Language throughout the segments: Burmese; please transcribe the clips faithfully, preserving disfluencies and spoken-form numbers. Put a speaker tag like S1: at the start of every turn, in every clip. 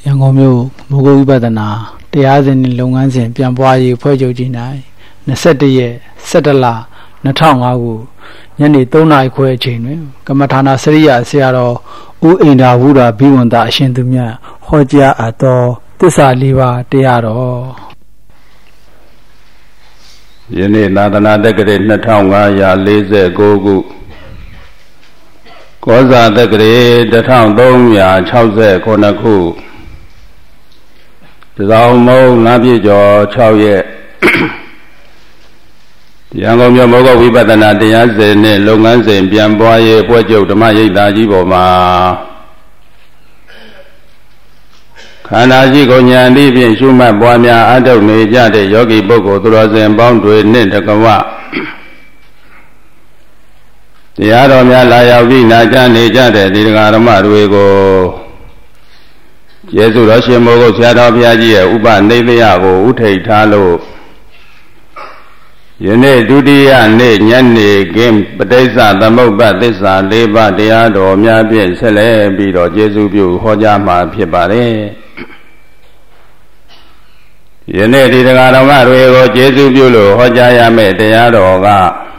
S1: ရန်ကုန်မြို့မိုးကုတ်ဝိပဿနာတရားစဉ်နှင့်လုပ်ငန်းစဉ်ပြန်ပွားရေးဖွဲ့ချုပ်ကြီး၌၂၁ရက်၁၁လ၂၀၀၅ခုညနေ၃နာရီခွဲအချိန်တွင်ကမ္မထာနာစရိယဆရာတော်ဦးအိန္ဒာဝုဒ္ဓဘိဝန္တအရှင်သူမြတ်ဟောကြားအပ်သောသစ္စာလေးပါးတရားတော်
S2: ယနေ့သာသနာတက္ကရာ၂၅၄၉ခုကောဇာတက္ကရာ၁၃၆၉ခုတစောင်းမုံငါးပြည့်ကျော်၆ရက်ရန်ကုန်မြို့မိုးကုတ်ဝိပဿနာတရားစဉ်နဲ့လုပ်ငန်းစဉ်ပြန်ပွားရေးပွဲချုပ်ဓမ္မရိပ်သာကြီးပေါ်မှာခန္ဓာရှိကိုဉာဏ်ဤဖြင့်ရှုမှတ်ပွားများအထုတ်နေကြတဲ့ယောဂီပုဂ္ဂိုလ်သူတော်စင်ပေါင်းတွေနှင့်တကဝတရားတော်များလာရောက်ပြီးနာကြားနေကြတဲ့ဒီဃာဓမ္မတွေကိုကျေးဇူးတော်ရှင်မိုးကုတ်ဆရာတော်ဘုရားကြီးရဲ့ဥပနိဒေယကိုဥထိတ်ထားလို့ယနေ့ဒုတိယနေ့ညနေခင်းပဋိစ္စသမုပ္ပါသစ္စာ၄ပါးတရားတော်များဖြင့်ဆက်လက်ပြီးတော့ကျေးဇူးပြုဟောကြားမှာဖြစ်ပါတယ်ယနေ့ဒီတရားတော်တွေကိုကျေးဇူးပြုလို့ဟောကြားရမယ့်တရားတော်က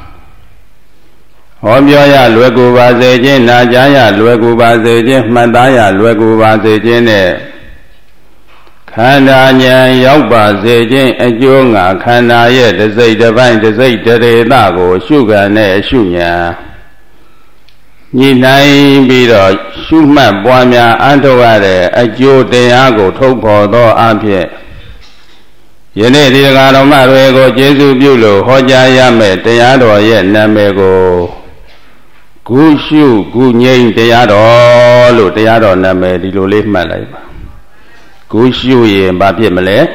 S2: ဟောပြောရလွယ်ကူပါစေခြင်းနာကြားရလွယ်ကူပါစေခြင်းမှတ်သားရလွယ်ကူပါစေခြင်းနဲ့ခန္ဓာဉာဏ်ရောက်ပါစေခြင်းအကျိုးငါခန္ဓာရဲ့တစိတ်တစ်ပိုင်းတစိတ်တရေသကိုရှုခံနဲ့ရှုဉာဏ်ညှိနှိုင်းပြီးတော့ရှုမှတ်ပွားများအထောက်ရတဲ့အကျိုးတရားကိုထုတ်ဖော်သောအဖြစ်ယနေ့ဒီဃာတော်မတွေကိုကျေးဇူးပြုလို့ဟောကြားရမယ့်တရားတော်ရဲ့နာမည်ကိုကုရှုကုငြိမ်းတရားတော်လို့တရားတော်နာမည်ဒီလိုလေးမှတ်လိုက်ပါကုရှုရင်ဘာဖြစ်မလဲ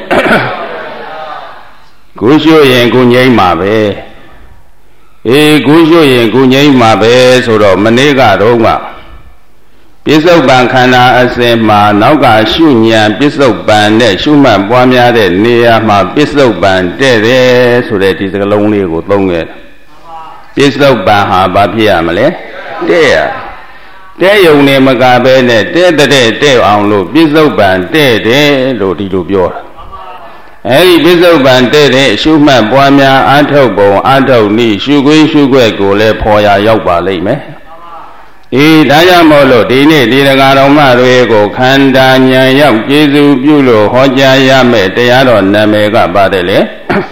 S2: ကုရှုရင်ကုငြိမ်းမှာပဲအေးကုရှုရင်ကုငြိမ်းမှာပဲဆိုတော့မနေ့ကတော့ကပိဿုပန်ခန္ဓာအစဉ်မှာနောက်ကရှုဉဏ်ပိဿုပန်နဲ့ရှုမှတ်ပွားများတဲ့နေရာမှာပိဿုပန်တဲ့တယ်ဆိုတဲ့ဒီစကားလုံးလေးကိုသုံးခဲ့ပိဿုပန်ဟာဘာဖြစ်ရမလဲတဲ့ရတဲ့ယုံနေမကပဲနဲ့တဲ့တဲ့တဲ့အောင်လို့ပိဿုပန်တဲ့တယ်လို့ဒီလိုပြောတာအဲဒီပိဿုပန်တဲ့တဲ့ရှုမှတ်ပွားများအထုတ်ပုံအထုတ်နည်းရှုခွင့်ရှုခွက်ကိုလည်းဖော်ရရောက်ပါလိမ့်မယ်အေးဒါကြောင့်မို့လို့ဒီနေ့ဒီဃာတော်မတွေကိုခန္ဓာဉာဏ်ရောက်ကျေးဇူးပြုလို့ဟောကြားရမယ့်တရားတော်နာမည်ကပါတယ်လေ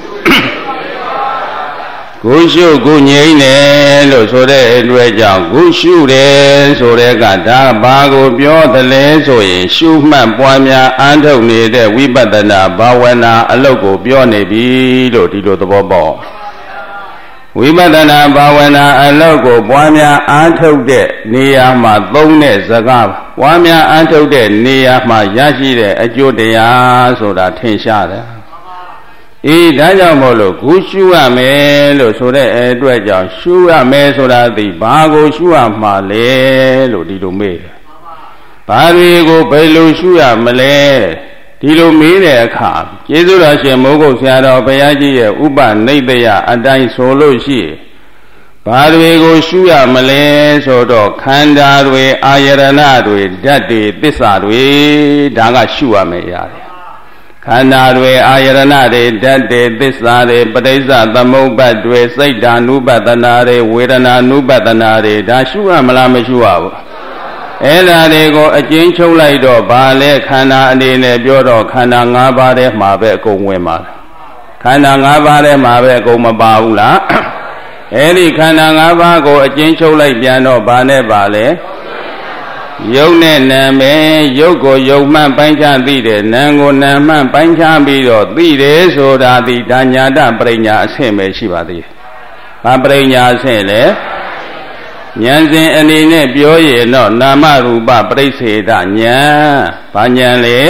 S2: ကုရှုကုငြိမ်းတယ်လို့ဆိုတဲ့အတွက်ကြောင့်ကုရှုတယ်ဆိုတဲ့ကဒါဘာကိုပြောသလဲဆိုရင်ရှုမှတ်ပွားများအထုတ်နေတဲ့ဝိပဿနာဘာဝနာအလုပ်ကိုပြောနေပြီလို့ဒီလိုသဘောပေါက်ဝိပဿနာဘာဝနာအလုပ်ကိုပွားများအားထုတ်တဲ့နေရာမှာသုံးတဲ့စကားပွားများအားထုတ်တဲ့နေရာမှာရရှိတဲ့အကျိုးတရားဆိုတာထင်ရှားတယ်အေးဒါကြောင့်မို့လို့ကုရှုရမယ်လို့ဆိုတဲ့အတွက်ကြောင့်ရှုရမယ်ဆိုတာဒီဘာကိုရှုရမှာလဲလို့ဒီလိုမေးတယ်ဘာတွေကိုဘယ်လိုရှုရမလဲဒီလိုမေးတဲ့အခါကျေးဇူးတော်ရှင်မိုးကုတ်ဆရာတော်ဘုရားကြီးရဲ့ဥပနိဒေယအတိုင်းဆိုလို့ရှိဘာတွေကိုရှုရမလဲဆိုတော့ခန္ဓာတွေအာယရဏတွေဓာတ်တွေသစ္စာတွေဒါကရှုရမယ်ရတယ်ခန္ဓာတွေအာယရဏတွေဓာတ်တွေသစ္စာတွေပဋိစ္စသမုပ္ပါဒ်တွေစိတ်ဓာနုပဒနာတွေဝေဒနာနုပဒနာတွေဒါရှုရမလားမရှုရဘူးအဲ့ဒါတွေကိုအကျဉ်းချုပ်လိုက်တော့ဗာလဲခန္ဓာအနေနဲ့ပြောတော့ခန္ဓာ၅ပါးထဲမှာပဲအကုန်ဝင်ပါတယ်ခန္ဓာ၅ပါးထဲမှာပဲအကုန်မပါဘူးလားအဲ့ဒီခန္ဓာ၅ပါးကိုအကျဉ်းချုပ်လိုက်ပြန်တော့ဗာနဲ့ဗာလဲယုတ်နဲ့နာမယ်ယုတ်ကိုယုတ်မှန်ပိုင်းခြားသိတယ်နာမ်ကိုနာမ်မှန်ပိုင်းခြားပြီးတော့သိတယ်ဆိုတာဒီဒါညာတပရိညာအဆင့်ပဲရှိပါသေးတယ်ဘာပရိညာအဆင့်လဲဉာဏ်စဉ်အနေနဲ့ပြောရင်တော့နာမရူပပရိစ္ဆေဒဉာဏ်ဘာဉာဏ်လဲ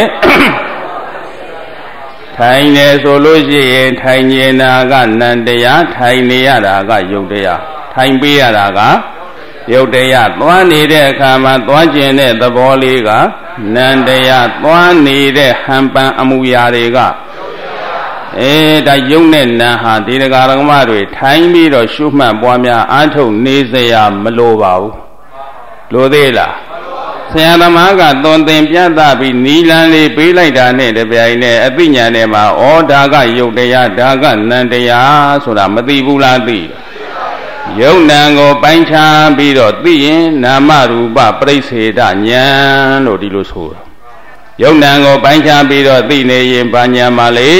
S2: ထိုင်နေဆိုလို့ရှိရင်ထိုင်နေတာကနံတရားထိုင်နေရတာကယုတ်တရားထိုင်ပေးရတာကယုတ်တရားသွားနေတဲ့အခါမှာသွားကျင်တဲ့သဘောလေးကနံတရားသွားနေတဲ့ဟန်ပန်အမူအရာတွေကအေးဒါယုံနဲ့နာဟာဒီဃာရကမတွေထိုင်ပြီးတော့ရှုမှတ်ပွားများအားထုတ်နေစရာမလိုပါဘူးလိုသေးလားဆရာသမားကသွန်သင်ပြသပြီးနီလန်းလေးပေးလိုက်တာနဲ့တပြိုင်နက်အသိဉာဏ်နဲ့မှာဩဒါကယုတ်တရားဒါကနံတရားဆိုတာမသိဘူးလားသိယုတ်နံကိုပိုင်းခြားပြီးတော့သိရင်နာမရူပပရိစ္ဆေဒဉာဏ်လို့ဒီလိုဆိုတာယုတ်နံကိုပိုင်းခြားပြီးတော့သိနေရင်ဘာဉာဏ်ပါလေ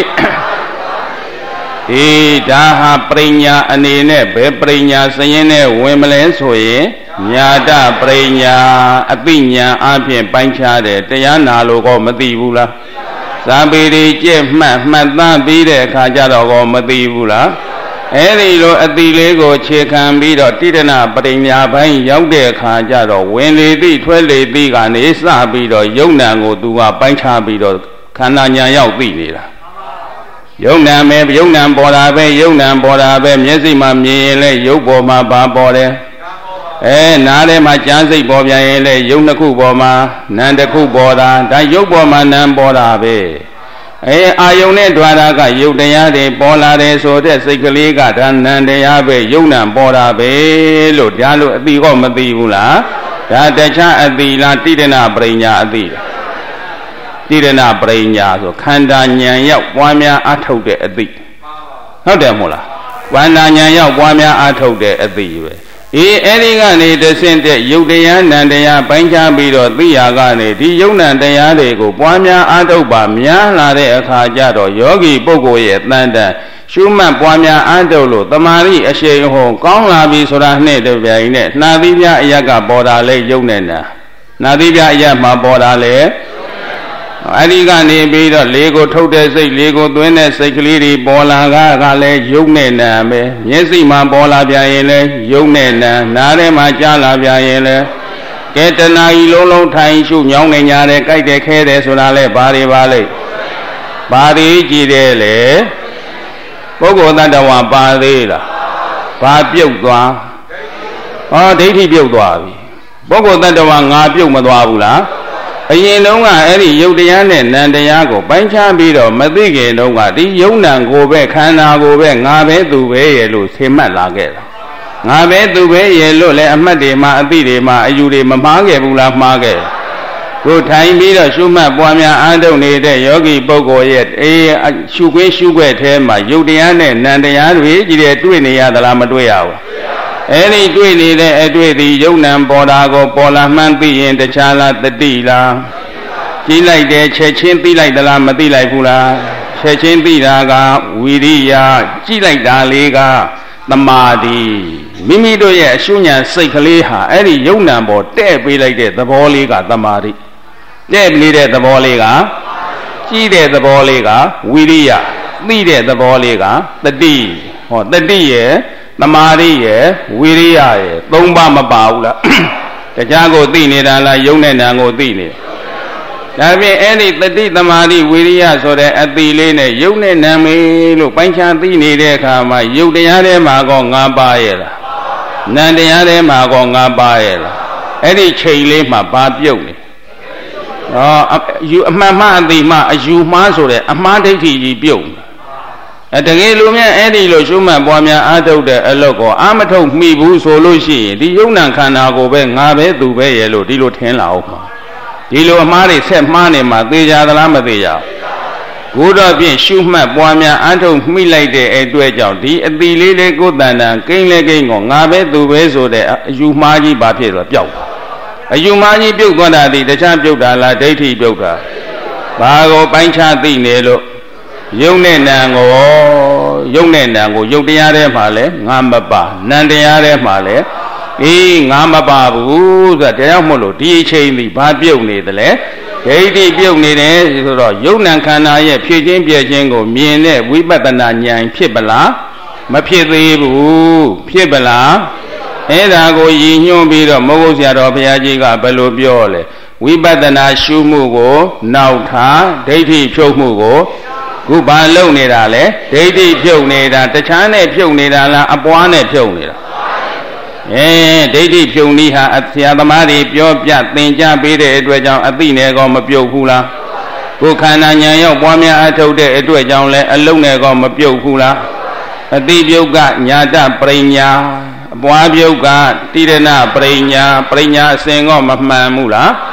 S2: ဒီဒါဟာပရိညာအနေနဲ့ဘယ်ပရိညာစရင်နဲ့ဝင်မလဲဆိုရင်ညာတပရိညာအသိဉာဏ်အပြင်ပိုင်းခြားတယ်တရားနာလို့ကောမသိဘူးလားဇာပေတွေကြက်မှတ်မှတ်သားပြီးတဲ့အခါကျတော့ကောမသိဘူးလားအဲ့ဒီလိုအတိလေးကိုခြေခံပြီးတော့တိရဏပရိညာပိုင်းရောက်တဲ့အခါကျတော့ဝင်လေသည့်ထွဲလေသည့်ကနေစပြီးတော့ယုံ nant ကိုသူကပိုင်းခြားပြီးတော့ခန္ဓာညာရောက်သိနေတာယုံ nant ပဲယုံ nant ပေါ်တာပဲယုံ nant ပေါ်တာပဲမျက်စိမှာမြင်ရင်လည်းယုတ်ပေါ်မှာဘာပေါ်တယ်အဲနားထဲမှာကြားစိတ်ပေါ်ပြန်ရင်လည်းယုံနှစ်ခုပေါ်မှာနံတစ်ခုပေါ်တာဒါယုတ်ပေါ်မှာနံပေါ်တာပဲအဲအာယုန်နဲ့ဓွာရကယုတ်တရားတွေပေါ်လာတယ်ဆိုတဲ့စိတ်ကလေးကဒါနံတရားပဲယုံ nant ပေါ်တာပဲလို့ဒါလို့အတိကောမသိဘူးလားဒါတခြားအတိလားတိရဏပရိညာအတိလားတိရဏပရိညာဆိုခန္ဓာဉာဏ်ရောက်ပွားများအထုတ်တဲ့အတိဟုတ်တယ်မို့လားဝန္တာဉာဏ်ရောက်ပွားများအထုတ်တဲ့အတိပဲအေးအဲ့ဒီကနေတဆင့်တဲ့ယုတ်တရားနံတရားပိုင်းခြားပြီးတော့သိရကနေဒီယုတ်နံတရားတွေကိုပွားများအားထုတ်ပါများလာတဲ့အခါကျတော့ယောဂီပုဂ္ဂိုလ်ရဲ့တန်တန်ရှုမှတ်ပွားများအားထုတ်လို့တမာရိအရှိန်ဟောကောင်းလာပြီဆိုတာနဲ့တပြိုင်နဲ့နှာသီးပြအရက်ကပေါ်တာလေယုတ်နဲ့နာနှာသီးပြအရက်မှာပေါ်တာလေအဲ့ဒီကနေပြီးတော့လေကိုထုတ်တဲ့စိတ်လေကိုသွင်းတဲ့စိတ်ကလေးတွေပေါ်လာကကလည်းယုံနဲ့နာပဲမျက်စိမှာပေါ်လာပြန်ရင်လည်းယုံနဲ့နာနားထဲမှာကြားလာပြန်ရင်လည်းကဲတဏှာကြီးလုံးလုံးထိုင်ရှုညောင်းနေကြတယ်ကြိုက်တယ်ခဲတယ်ဆိုတာလဲဘာတွေပါလဲဘာတွေကြည့်တယ်လေပုဂ္ဂိုလ်တ attva ပါသေးလားဘာပြုတ်သွားဟောဒိဋ္ဌိပြုတ်သွားပြီပုဂ္ဂိုလ်တ attva ငါပြုတ်မသွားဘူးလားအရင်တုန်းကအဲ့ဒီယုတ်တရားနဲ့နံတရားကိုပိုင်းခြားပြီးတော့မသိခင်တုန်းကဒီယုံ nant ကိုပဲခန္ဓာကိုပဲငါပဲသူပဲရဲ့လို့ဆင်မှတ်လာခဲ့တာငါပဲသူပဲရဲ့လို့လည်းအမှတ်တွေမှာအသိတွေမှာအယူတွေမမှားခဲ့ဘူးလားမှားခဲ့ကိုထိုင်ပြီးတော့ရှုမှတ်ပွားများအားထုတ်နေတဲ့ယောဂီပုဂ္ဂိုလ်ရဲ့အေးရှုခွင့်ရှုခွက်ထဲမှာယုတ်တရားနဲ့နံတရားတွေကြည့်တယ်တွေ့နေရသလားမတွေ့ရဘူးအဲ့ဒီတွေ့နေတဲ့အတွေ့ဒီယုံ nant ပေါ်တာကိုပေါ်လာမှန်းသိရင်တခြားလားတတိလားကြည့်လိုက်တယ်ချက်ချင်းသိလိုက်သလားမသိလိုက်ဘူးလားချက်ချင်းသိတာကဝီရိယကြည့်လိုက်တာလေးကသမာဓိမိမိတို့ရဲ့အရှုဉဏ်စိတ်ကလေးဟာအဲ့ဒီယုံ nant ပေါ်တဲ့ပေးလိုက်တဲ့သဘောလေးကသမာဓိတဲ့ပြီးတဲ့သဘောလေးကကြည့်တဲ့သဘောလေးကဝီရိယသိတဲ့သဘောလေးကတတိဟောတတိရဲ့သမာဓိရဲ့ဝီရိယရဲ့သုံးပါးမပါဘူးလားတရားကိုသိနေတာလားယုံနဲ့နံကိုသိနေဒါဖြင့်အဲ့ဒီတတိသမာဓိဝီရိယဆိုတဲ့အတိလေးနဲ့ယုံနဲ့နံမေလို့ပိုင်းခြားသိနေတဲ့အခါမှာယုတ်တရားထဲမှာကောငါးပါးရဲ့လားနံတရားထဲမှာကောငါးပါးရဲ့လားအဲ့ဒီချိန်လေးမှာဘာပြုတ်နေဟောယူအမှန်မှအတိမှအယူမှားဆိုတဲ့အမှားဒိဋ္ဌိကြီးပြုတ်အဲတကယ်လို့များအဲ့ဒီလိုရှုမှတ်ပွားများအားထုတ်တဲ့အလုပ်ကိုအာမထုတ်မိဘူးဆိုလို့ရှိရင်ဒီယုံ nant ခန္ဓာကိုပဲငါပဲသူပဲရဲ့လို့ဒီလိုထင်လာအောင်ပါဒီလိုအမှားတွေဆက်မှားနေမှာသိကြသလားမသိကြဘူးဘုရားဖြင့်ရှုမှတ်ပွားများအားထုတ်မိလိုက်တဲ့အတွက်ကြောင့်ဒီအတိလေးလေးကိုယ်တန်တန်ကိန်းလဲကိန်းကိုငါပဲသူပဲဆိုတဲ့အယူမှားကြီးဘာဖြစ်တော့ပျောက်သွားအယူမှားကြီးပြုတ်သွားတာဒီတခြားပြုတ်တာလားဒိဋ္ဌိပြုတ်တာဘာကိုပိုင်းခြားသိနေလို့ယုံနဲ့နံကိုယုံနဲ့နံကိုယုတ်တရားထဲမှာလဲငါမပါနံတရားထဲမှာလဲအေးငါမပါဘူးဆိုတာတရားမို့လို့ဒီအချိန်ဒီဘာပြုတ်နေသလဲဒိဋ္ဌိပြုတ်နေတယ်ဆိုတော့ယုံ nant ခန္ဓာရဲ့ဖြည့်ချင်းပြည့်ချင်းကိုမြင်တဲ့ဝိပဿနာဉာဏ်ဖြစ်ပလားမဖြစ်သေးဘူးဖြစ်ပလားအဲ့ဒါကိုရည်ညွှန်းပြီးတော့မဟုတ်ဆရာတော်ဘုရားကြီးကဘယ်လိုပြောလဲဝိပဿနာရှုမှုကိုနောက်ထားဒိဋ္ဌိဖြုတ်မှုကိုခုဘာလုံနေတာလဲဒိဋ္ဌိဖြုတ်နေတာတခြားနဲ့ဖြုတ်နေတာလားအပွားနဲ့ဖြုတ်နေတာအဲဒိဋ္ဌိဖြုတ်နည်းဟာဆရာသမားတွေပြောပြသင်ကြားပေးတဲ့အတွက်ကြောင့်အသိနဲ့ကောမပြုတ်ဘူးလားကိုယ်ခန္ဓာဉာဏ်ရောက်ပွားများအထုတ်တဲ့အတွက်ကြောင့်လဲအလုံးနဲ့ကောမပြုတ်ဘူးလားအသိပြုတ်ကညာတပရိညာအပွားပြုတ်ကတိရဏပရိညာပရိညာအစဉ်ကောမမှန်ဘူးလား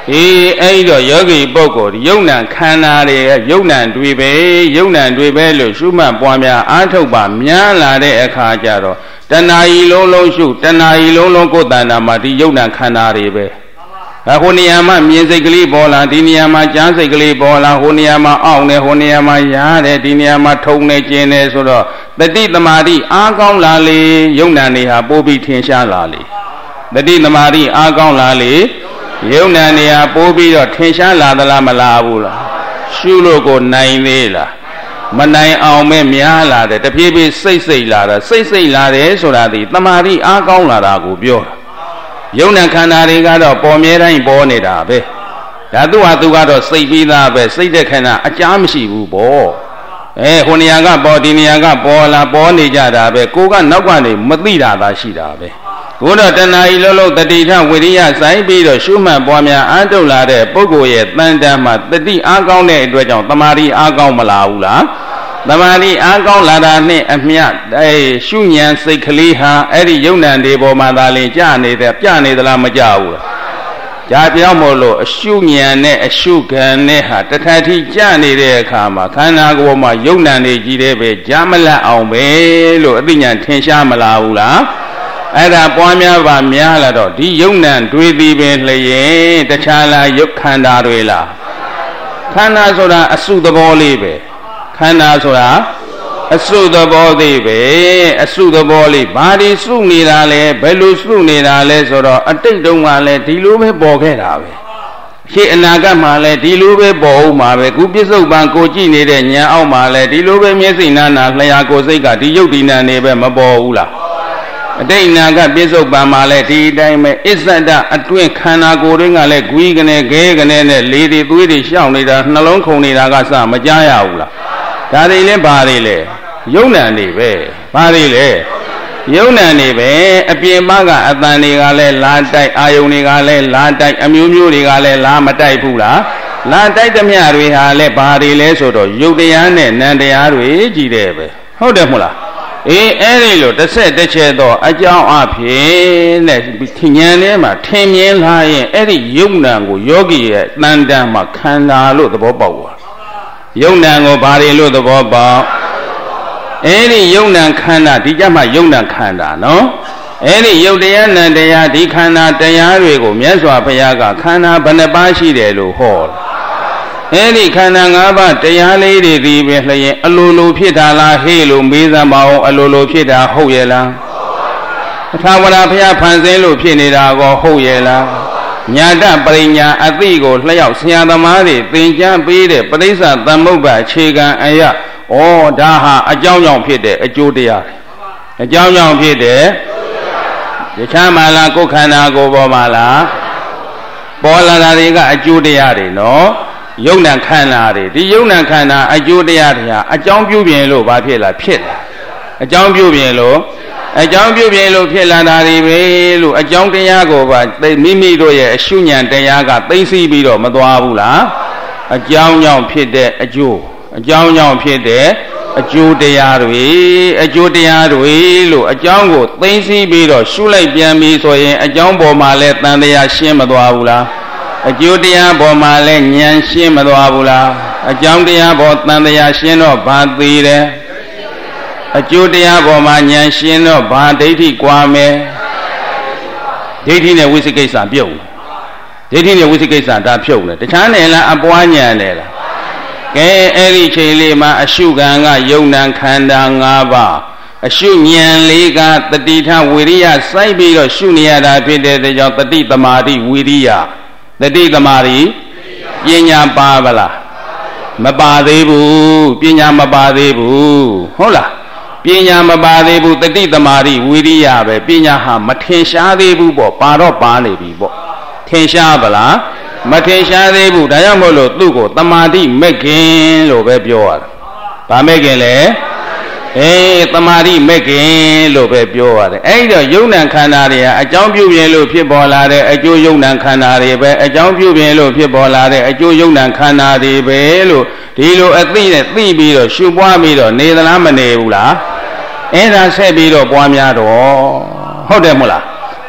S2: အေးအဲ့တော့ယောဂီပုဂ္ဂိုလ်ယုံနံခန္ဓာတွေယုံနံတွေပဲယုံနံတွေပဲလို့ရှုမှတ်ပွားများအားထုတ်ပါများလာတဲ့အခါကျတော့တဏှာကြီးလုံးလုံးရှုတဏှာကြီးလုံးလုံးကိုယ်တဏ္ဍာမှာဒီယုံနံခန္ဓာတွေပဲဟိုနေရာမှာမြင်စိတ်ကလေးပေါ်လာဒီနေရာမှာကြားစိတ်ကလေးပေါ်လာဟိုနေရာမှာအောင့်နေဟိုနေရာမှာရားတယ်ဒီနေရာမှာထုံနေကျင်နေဆိုတော့တတိသမารိအားကောင်းလာလေယုံနံတွေဟာပိုးပြီးထင်ရှားလာလေတတိသမารိအားကောင်းလာလေယုံနံနေရာပိုးပြီးတော့ထင်ရှားလာသလားမလာဘူးလားရှုလို့ကိုနိုင်သေးလားမနိုင်အောင်ပဲများလာတယ်တဖြည်းဖြည်းစိတ်စိတ်လာတာစိတ်စိတ်လာတယ်ဆိုတာဒီတမာတိအားကောင်းလာတာကိုပြောတာယုံနံခန္ဓာတွေကတော့ပေါ်မြဲတိုင်းပေါ်နေတာပဲဒါသူ့ဟာသူကတော့စိတ်ပြီးသားပဲစိတ်တဲ့ခန္ဓာအကြားမရှိဘူးပေါ့အဲဟိုနေရာကပေါ်ဒီနေရာကပေါ်လာပေါ်နေကြတာပဲကိုကနောက်ကနေမသိတာသာရှိတာပဲကိုတော့တဏှာကြီးလုံးလုံးတတိထဝိရိယဆိုင်ပြီးတော့ရှုမှတ်ပွားများအားထုတ်လာတဲ့ပုဂ္ဂိုလ်ရဲ့တန်တမ်းမှာတတိအားကောင်းတဲ့အတွက်ကြောင့်တမာတိအားကောင်းမလာဘူးလားတမာတိအားကောင်းလာတာနဲ့အမျှအဲရှုဉဏ်စိတ်ကလေးဟာအဲ့ဒီယုံနံတွေပေါ်မှာသာလင်ကြာနေတဲ့ပြနေသလားမကြဘူးလားကြာပြောင်းမို့လို့အရှုဉဏ်နဲ့အရှုခံနဲ့ဟာတထထိကြာနေတဲ့အခါမှာခန္ဓာကိုယ်မှာယုံနံတွေကြီးတဲ့ပဲကြာမလတ်အောင်ပဲလို့အသိဉာဏ်ထင်ရှားမလာဘူးလားအဲ့ဒါပွားများပါများလာတော့ဒီယုံနံတွေးသည်ပင်လျင်တခြားလားယုတ်ခန္ဓာတွေလားခန္ဓာဆိုတာအစုသဘောလေးပဲခန္ဓာဆိုတာအစုသဘောသေးပဲအစုသဘောလေးဘာဒီစုနေတာလဲဘယ်လိုစုနေတာလဲဆိုတော့အတိတ်တုန်းကလည်းဒီလိုပဲပေါ်ခဲ့တာပဲရှေ့အနာဂတ်မှာလည်းဒီလိုပဲပေါ်ဦးမှာပဲခုပြစ္ဆုတ်ပံကိုကြည့်နေတဲ့ဉာဏ်အောက်မှာလည်းဒီလိုပဲမျက်စိနာနာလျှာကိုယ်စိတ်ကဒီယုတ်ဒီနံနေပဲမပေါ်ဘူးလားအတိတ်အနာဂတ်ပြစ္ဆုတ်ပံမှာလည်းဒီအတိုင်းပဲအစ္ဆဒအတွင်းခန္ဓာကိုယ်တွင်းကလည်းဂွီးကနေခဲကနေနဲ့လေတွေသွေးတွေရှောင်နေတာနှလုံးခုန်နေတာကစမကြားရဘူးလားဒါတွေလည်းဘာတွေလဲယုံနံတွေပဲဘာတွေလဲယုံနံတွေပဲအပြင်ဘကအတန်တွေကလည်းလာတိုက်အာယုန်တွေကလည်းလာတိုက်အမျိုးမျိုးတွေကလည်းလာမတိုက်ဘူးလားလာတိုက်သမျှတွေဟာလည်းဘာတွေလဲဆိုတော့ယုတ်တရားနဲ့နံတရားတွေကြီးတယ်ပဲဟုတ်တယ်မဟုတ်လားအေးအဲ့ဒီလိုတစ်ဆက်တစ်ချက်တော့အကြောင်းအဖြစ်နဲ့ဉာဏ်ထဲမှာထင်မြင်လာရင်အဲ့ဒီယုံနံကိုယောဂီရဲ့တန်တန်မှာခန္ဓာလို့သဘောပေါက်သွားယုံနံကိုဘာတွေလို့သဘောပေါက်အဲ့ဒီယုံနံခန္ဓာဒီကြမှာယုံနံခန္ဓာနော်အဲ့ဒီယုတ်တရားနံတရားဒီခန္ဓာတရားတွေကိုမြတ်စွာဘုရားကခန္ဓာဘယ်နှပါးရှိတယ်လို့ဟောအဲ့ဒီခန္ဓာ၅ပါးတရားလေးတွေဒီပဲလျင်အလိုလိုဖြစ်တာလားဟေ့လို့မေးစမ်းပါအောင်အလိုလိုဖြစ်တာဟုတ်ရဲ့လားထာဝရဘုရားဖန်ဆင်းလို့ဖြစ်နေတာကောဟုတ်ရဲ့လားညာတပရိညာအသိကိုလျှောက်ဆရာသမားတွေသင်ကြားပေးတဲ့ပရိစ္ဆသမုပ္ပါအခြေခံအရာဩဒါဟာအကြောင်းကြောင့်ဖြစ်တဲ့အကျိုးတရားအကြောင်းကြောင့်ဖြစ်တဲ့တခြားမှလားကိုယ်ခန္ဓာကိုယ်ပေါ်မှာလားပေါ်လာတာတွေကအကျိုးတရားတွေနော်ယုံနံခန္ဓာတွေဒီယုံနံခန္ဓာအကျိုးတရားတွေဟာအကြောင်းပြုပြင်လို့ဘာဖြစ်လာဖြစ်လာအကြောင်းပြုပြင်လို့အကြောင်းပြုပြင်လို့ဖြစ်လာတာတွေပဲလို့အကြောင်းတရားကိုပါမိမိတို့ရဲ့အရှုဉဏ်တရားကသိသိပြီးတော့မသွားဘူးလားအကြောင်းကြောင့်ဖြစ်တဲ့အကျိုးအကြောင်းကြောင့်ဖြစ်တဲ့အကျိုးတရားတွေအကျိုးတရားတွေလို့အကြောင်းကိုသိသိပြီးတော့ရှုလိုက်ပြန်ပြီဆိုရင်အကြောင်းပေါ်မှာလဲတန်တရားရှင်းမသွားဘူးလားအကျိုးတရားပေါ်မှာလဲဉာဏ်ရှင်းမသွားဘူးလားအကြောင်းတရားပေါ်တန်တရားရှင်းတော့ဘာသိတယ်အကျိုးတရားပေါ်မှာဉာဏ်ရှင်းတော့ဘာဒိဋ္ဌိကွာမယ်ဒိဋ္ဌိနဲ့ဝိသိကိစ္စပြုတ်ဒိဋ္ဌိနဲ့ဝိသိကိစ္စဒါဖြုတ်တယ်တခြားနယ်လားအပွားဉာဏ်နယ်လားကဲအဲ့ဒီချိန်လေးမှာအရှုခံကယုံနံခန္ဓာ၅ပါးအရှုဉာဏ်လေးကတတိထဝိရိယစိုက်ပြီးတော့ရှုနေရတာဖြစ်တဲ့ကြောင့်တတိသမာဓိဝိရိယတတိသမာဓိပညာပါဗလားမပါသေးဘူးပညာမပါသေးဘူးဟုတ်လားပညာမပါသေးဘူးတတိသမာဓိဝိရိယပဲပညာဟာမထင်ရှားသေးဘူးပေါ့ပါတော့ပါနေပြီပေါ့ထင်ရှားဗလားမထင်ရှားသေးဘူးဒါကြောင့်မို့လို့သူ့ကိုတမာတိမဲ့ခင်လို့ပဲပြောရတာဗာမဲ့ခင်လေအေးတမာတိမဲ့ခင်လို့ပဲပြောရတယ်အဲ့တော့ယုံနံခန္ဓာတွေဟာအကြောင်းပြုပြင်လို့ဖြစ်ပေါ်လာတဲ့အကျိုးယုံနံခန္ဓာတွေပဲအကြောင်းပြုပြင်လို့ဖြစ်ပေါ်လာတဲ့အကျိုးယုံနံခန္ဓာတွေပဲလို့ဒီလိုအသိနဲ့သိပြီးတော့ရှုပွားပြီးတော့နေသလားမနေဘူးလားအဲ့ဒါဆက်ပြီးတော့ပွားများတော့ဟုတ်တယ်မို့လား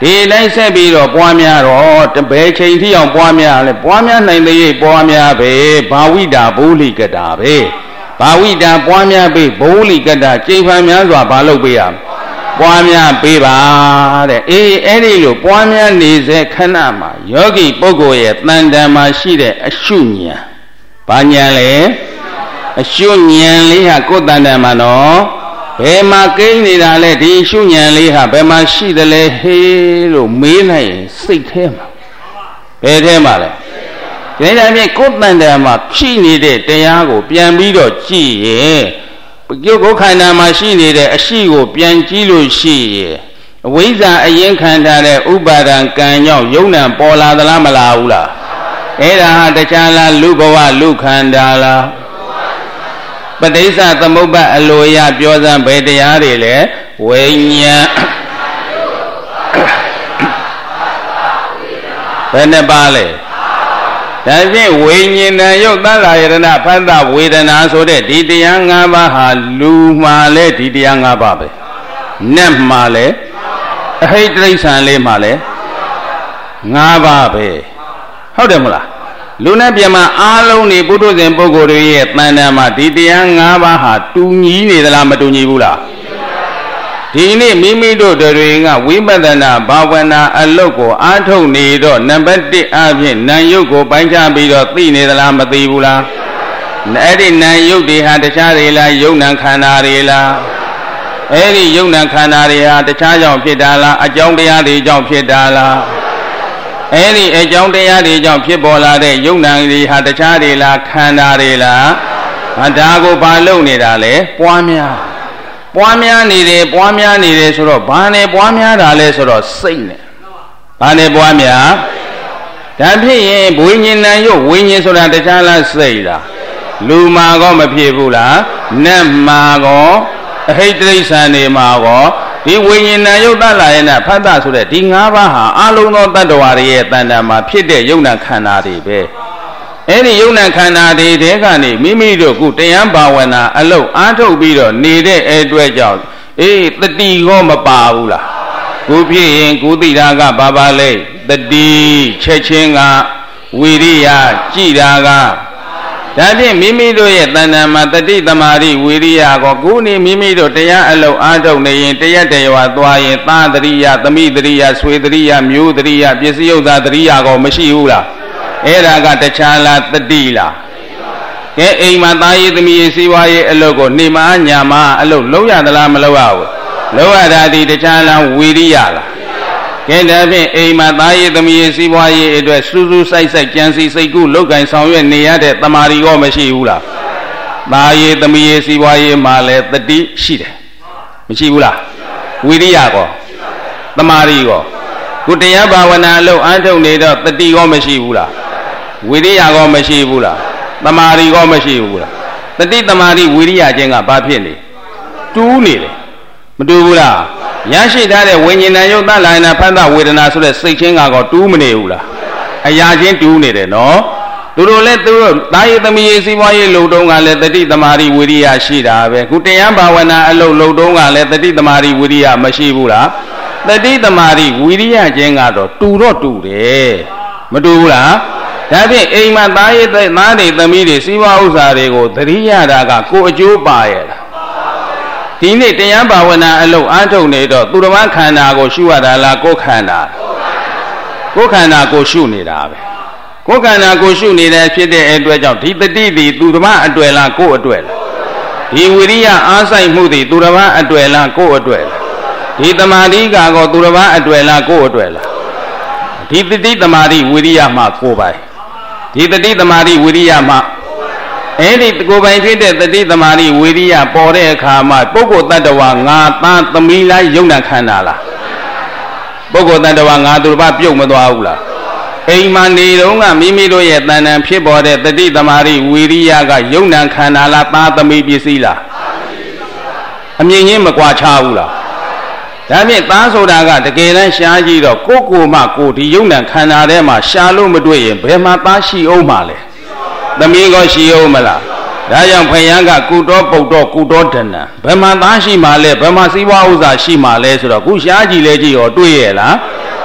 S2: ဒီတိုင်းဆက်ပြီးတော့ပွားများတော့တပည့်ချိန်ထိအောင်ပွားများလဲပွားများနိုင်တဲ့ပွားများပဲဘာဝိတာဘုလိကတာပဲဘာဝိတာပွားများပြီဘုလိကတာကျိန်ဖန်များစွာဘာလုပ်ပေးရမလဲပွားများပေးပါတဲ့အေးအဲ့ဒီလိုပွားများနေစေခဏမှာယောဂီပုဂ္ဂိုလ်ရဲ့တန်တန်မှာရှိတဲ့အရှုဉာဏ်ဘာဉာဏ်လဲအရှုဉာဏ်လေးဟာကိုယ်တန်တန်မှာနော်ဘယ်မှာကိန်းနေတာလဲဒီရှုဉဏ်လေးဟာဘယ်မှာရှိတယ်လဲဟေးလို့မေးလိုက်ရင်စိတ်ထဲမှာဘယ်ထဲမှာလဲဒီတိုင်းပြင်ကိုယ်တန်တန်မှာရှိနေတဲ့တရားကိုပြန်ပြီးတော့ကြည့်ရင်ပြုတ်ကိုခန္ဓာမှာရှိနေတဲ့အရှိကိုပြန်ကြည့်လို့ရှိရင်အဝိဇ္ဇာအရင်ခံထားတဲ့ဥပါဒံကံကြောင့်ယုံ nant ပေါ်လာသလားမလာဘူးလားအဲ့ဒါဟာတရားလားလူဘဝလူခန္ဓာလားပဋိစ္စသမုပ္ပါအလိုရပြောစမ်းဘယ်တရားတွေလဲဝိညာဉ်ဘယ်နဲ့ပါလဲဒါဖြင့်ဝိညာဉ်နဲ့ယုတ်သလယရဏဖတ်တာဝေဒနာဆိုတဲ့ဒီတရား၅ပါးဟာလူမှာလဲဒီတရား၅ပါးပဲနတ်မှာလဲအဟိတရိစ္ဆာန်လေးမှာလဲ၅ပါးပဲဟုတ်တယ်မလားလူနဲ့ပြမအားလုံးနေပုထုဇဉ်ပုဂ္ဂိုလ်တွေရဲ့တန်တန်မှာဒီတရား၅ပါးဟာတူညီနေသလားမတူညီဘူးလားဒီနေ့မိမိတို့တွေကဝိပဿနာဘာဝနာအလုပ်ကိုအားထုတ်နေတော့နံပါတ်တစ်အဖြစ်နာယုတ်ကိုပိုင်းခြားပြီးတော့သိနေသလားမသိဘူးလားအဲ့ဒီနာယုတ်တွေဟာတခြားတွေလားယုံနံခန္ဓာတွေလားအဲ့ဒီယုံနံခန္ဓာတွေဟာတခြားကြောင့်ဖြစ်တာလားအကြောင်းတရားတွေကြောင့်ဖြစ်တာလားအဲ့ဒီအကြောင်းတရားတွေကြောင့်ဖြစ်ပေါ်လာတဲ့ယုံနာတွေဟာတခြားတွေလားခန္ဓာတွေလားဒါကိုဘာလုပ်နေတာလဲပွားများပွားများနေတယ်ပွားများနေတယ်ဆိုတော့ဘာနဲ့ပွားများတာလဲဆိုတော့စိတ်နဲ့ဘာနဲ့ပွားများဒါဖြစ်ရင်ဝိညာဉ်နဲ့ရုပ်ဝိညာဉ်ဆိုတာတခြားလားစိတ်လားလူမှာကောမဖြစ်ဘူးလားနတ်မှာကောအဟိတရိစ္ဆာန်တွေမှာကောဒီဝိညာဉ်နဲ့ယုတ်တလာရဲ့နဲ့ဖတ်တာဆိုတဲ့ဒီ၅ပါးဟာအလုံးသောတတ္တဝါတွေရဲ့တဏ္ဍာမှာဖြစ်တဲ့ယုံနာခန္ဓာတွေပဲအဲ့ဒီယုံနာခန္ဓာတွေတဲကနေမိမိတို့ကုတရားဘာဝနာအလုပ်အားထုတ်ပြီးတော့နေတဲ့အတွက်ကြောင့်အေးတတိကောမပါဘူးလားကိုဖြစ်ရင်ကိုသိတာကဘာပါလဲတတိချက်ချင်းကဝိရိယကြည်တာကဒါဖြင့်မိမိတို့ရဲ့တဏ္ဍာမှာတတိသမารိဝိရိယကိုကိုနေမိမိတို့တရားအလုပ်အားထုတ်နေရင်တရားတရွာသွားရင်သာတရိယသမိတရိယဆွေတရိယမျိုးတရိယပစ္စည်းဥစ္စာတရိယကိုမရှိဘူးလားအဲ့ဒါကတခြားလားတတိလားကဲအိမ်မှာသားရေးသမီးရေးစီးပွားရေးအလုပ်ကိုနေမညာမအလုပ်လုပ်ရသလားမလုပ်ရဘူးလုပ်ရတာဒီတခြားလားဝိရိယလားကဲဒါဖြင့်အိမ်မှာသားရေးသမီးရေးစီးပွားရေးအတွက်စူးစူးဆိုင်ဆိုင်ကြံစီစိတ်ကူးလောက်ကင်ဆောင်ရွက်နေရတဲ့တမာရီရောမရှိဘူးလားသားရေးသမီးရေးစီးပွားရေးမှာလည်းတတိရှိတယ်မရှိဘူးလားဝိရိယကောတမာရီကောကိုတရားဘာဝနာလို့အားထုတ်နေတော့တတိရောမရှိဘူးလားဝိရိယကောမရှိဘူးလားတမာရီကောမရှိဘူးလားတတိတမာရီဝိရိယချင်းကဘာဖြစ်နေတူးနေတယ်မတူဘူးလားရရှိထားတဲ့ဝိညာဉ်နဲ့ယုတ်တလာနာဖတ်တာဝေဒနာဆိုတဲ့စိတ်ချင်းကတော့တူးမနေဘူးလားအရာချင်းတူးနေတယ်နော်သူတို့လည်းသူတို့တာယသမီးရေးစီးပွားရေးလုံတုံးကလည်းတတိတမာရီဝိရိယရှိတာပဲခုတရားဘာဝနာအလုပ်လုံတုံးကလည်းတတိတမာရီဝိရိယမရှိဘူးလားတတိတမာရီဝိရိယချင်းကတော့တူတော့တူတယ်မတူဘူးလားဒါဖြင့်အိမ်မှာသားရေးသားတွေသမီးတွေစီးပွားဥစ္စာတွေကိုသတိရတာကကိုအကျိုးပါရဲ့လားဒီနေ့တရားဘာဝနာအလုပ်အားထုတ်နေတော့သူတော်ဘာခန္ဓာကိုရှုရတာလားကိုယ်ခန္ဓာကိုယ်ခန္ဓာကိုရှုနေတာပဲကိုယ်ခန္ဓာကိုရှုနေတဲ့ဖြစ်တဲ့အတွက်ကြောင့်ဒီတတိဒီသူတော်ဘာအတွေ့လားကိုယ်အတွေ့လားဒီဝိရိယအားဆိုင်မှုဒီသူတော်ဘာအတွေ့လားကိုယ်အတွေ့လားဒီတမာတိကောသူတော်ဘာအတွေ့လားကိုယ်အတွေ့လားဒီတတိတမာတိဝိရိယမှာကိုယ်ပိုင်ဒီတတိတမာတိဝိရိယမှာအဲ့ဒီကိုယ်ပိုင်ဖြစ်တဲ့တတိတမာတိဝိရိယပေါ်တဲ့အခါမှာပုဂ္ဂိုလ်တ attva ငါသားသမီးလားယုံနာခန္ဓာလားပုဂ္ဂိုလ်တ attva ငါသူတစ်ပါးပြုတ်မသွားဘူးလားအိမ်မှာနေတော့ကမိမိတို့ရဲ့တဏ္ဍာဖြစ်ပေါ်တဲ့တတိတမာတိဝိရိယကယုံနာခန္ဓာလားသားသမီးပစ္စည်းလားအမြင်ချင်းမကွာခြားဘူးလားဒါဖြင့်သားဆိုတာကတကယ်တမ်းရှားကြည့်တော့ကိုယ်ကိုယ်မှကိုယ်ဒီယုံနာခန္ဓာထဲမှာရှားလို့မတွေ့ရင်ဘယ်မှာသားရှိအောင်မှာလဲသမီးကောရှိအောင်မလားဒါကြောင့်ဖယားကကုတော်ပုတ်တော်ကုတော်ဒဏဘယ်မှာသားရှိမှလဲဘယ်မှာစီးပွားဥစ္စာရှိမှလဲဆိုတော့ခုရှားကြည့်လဲကြည့်ရောတွေ့ရဲ့လား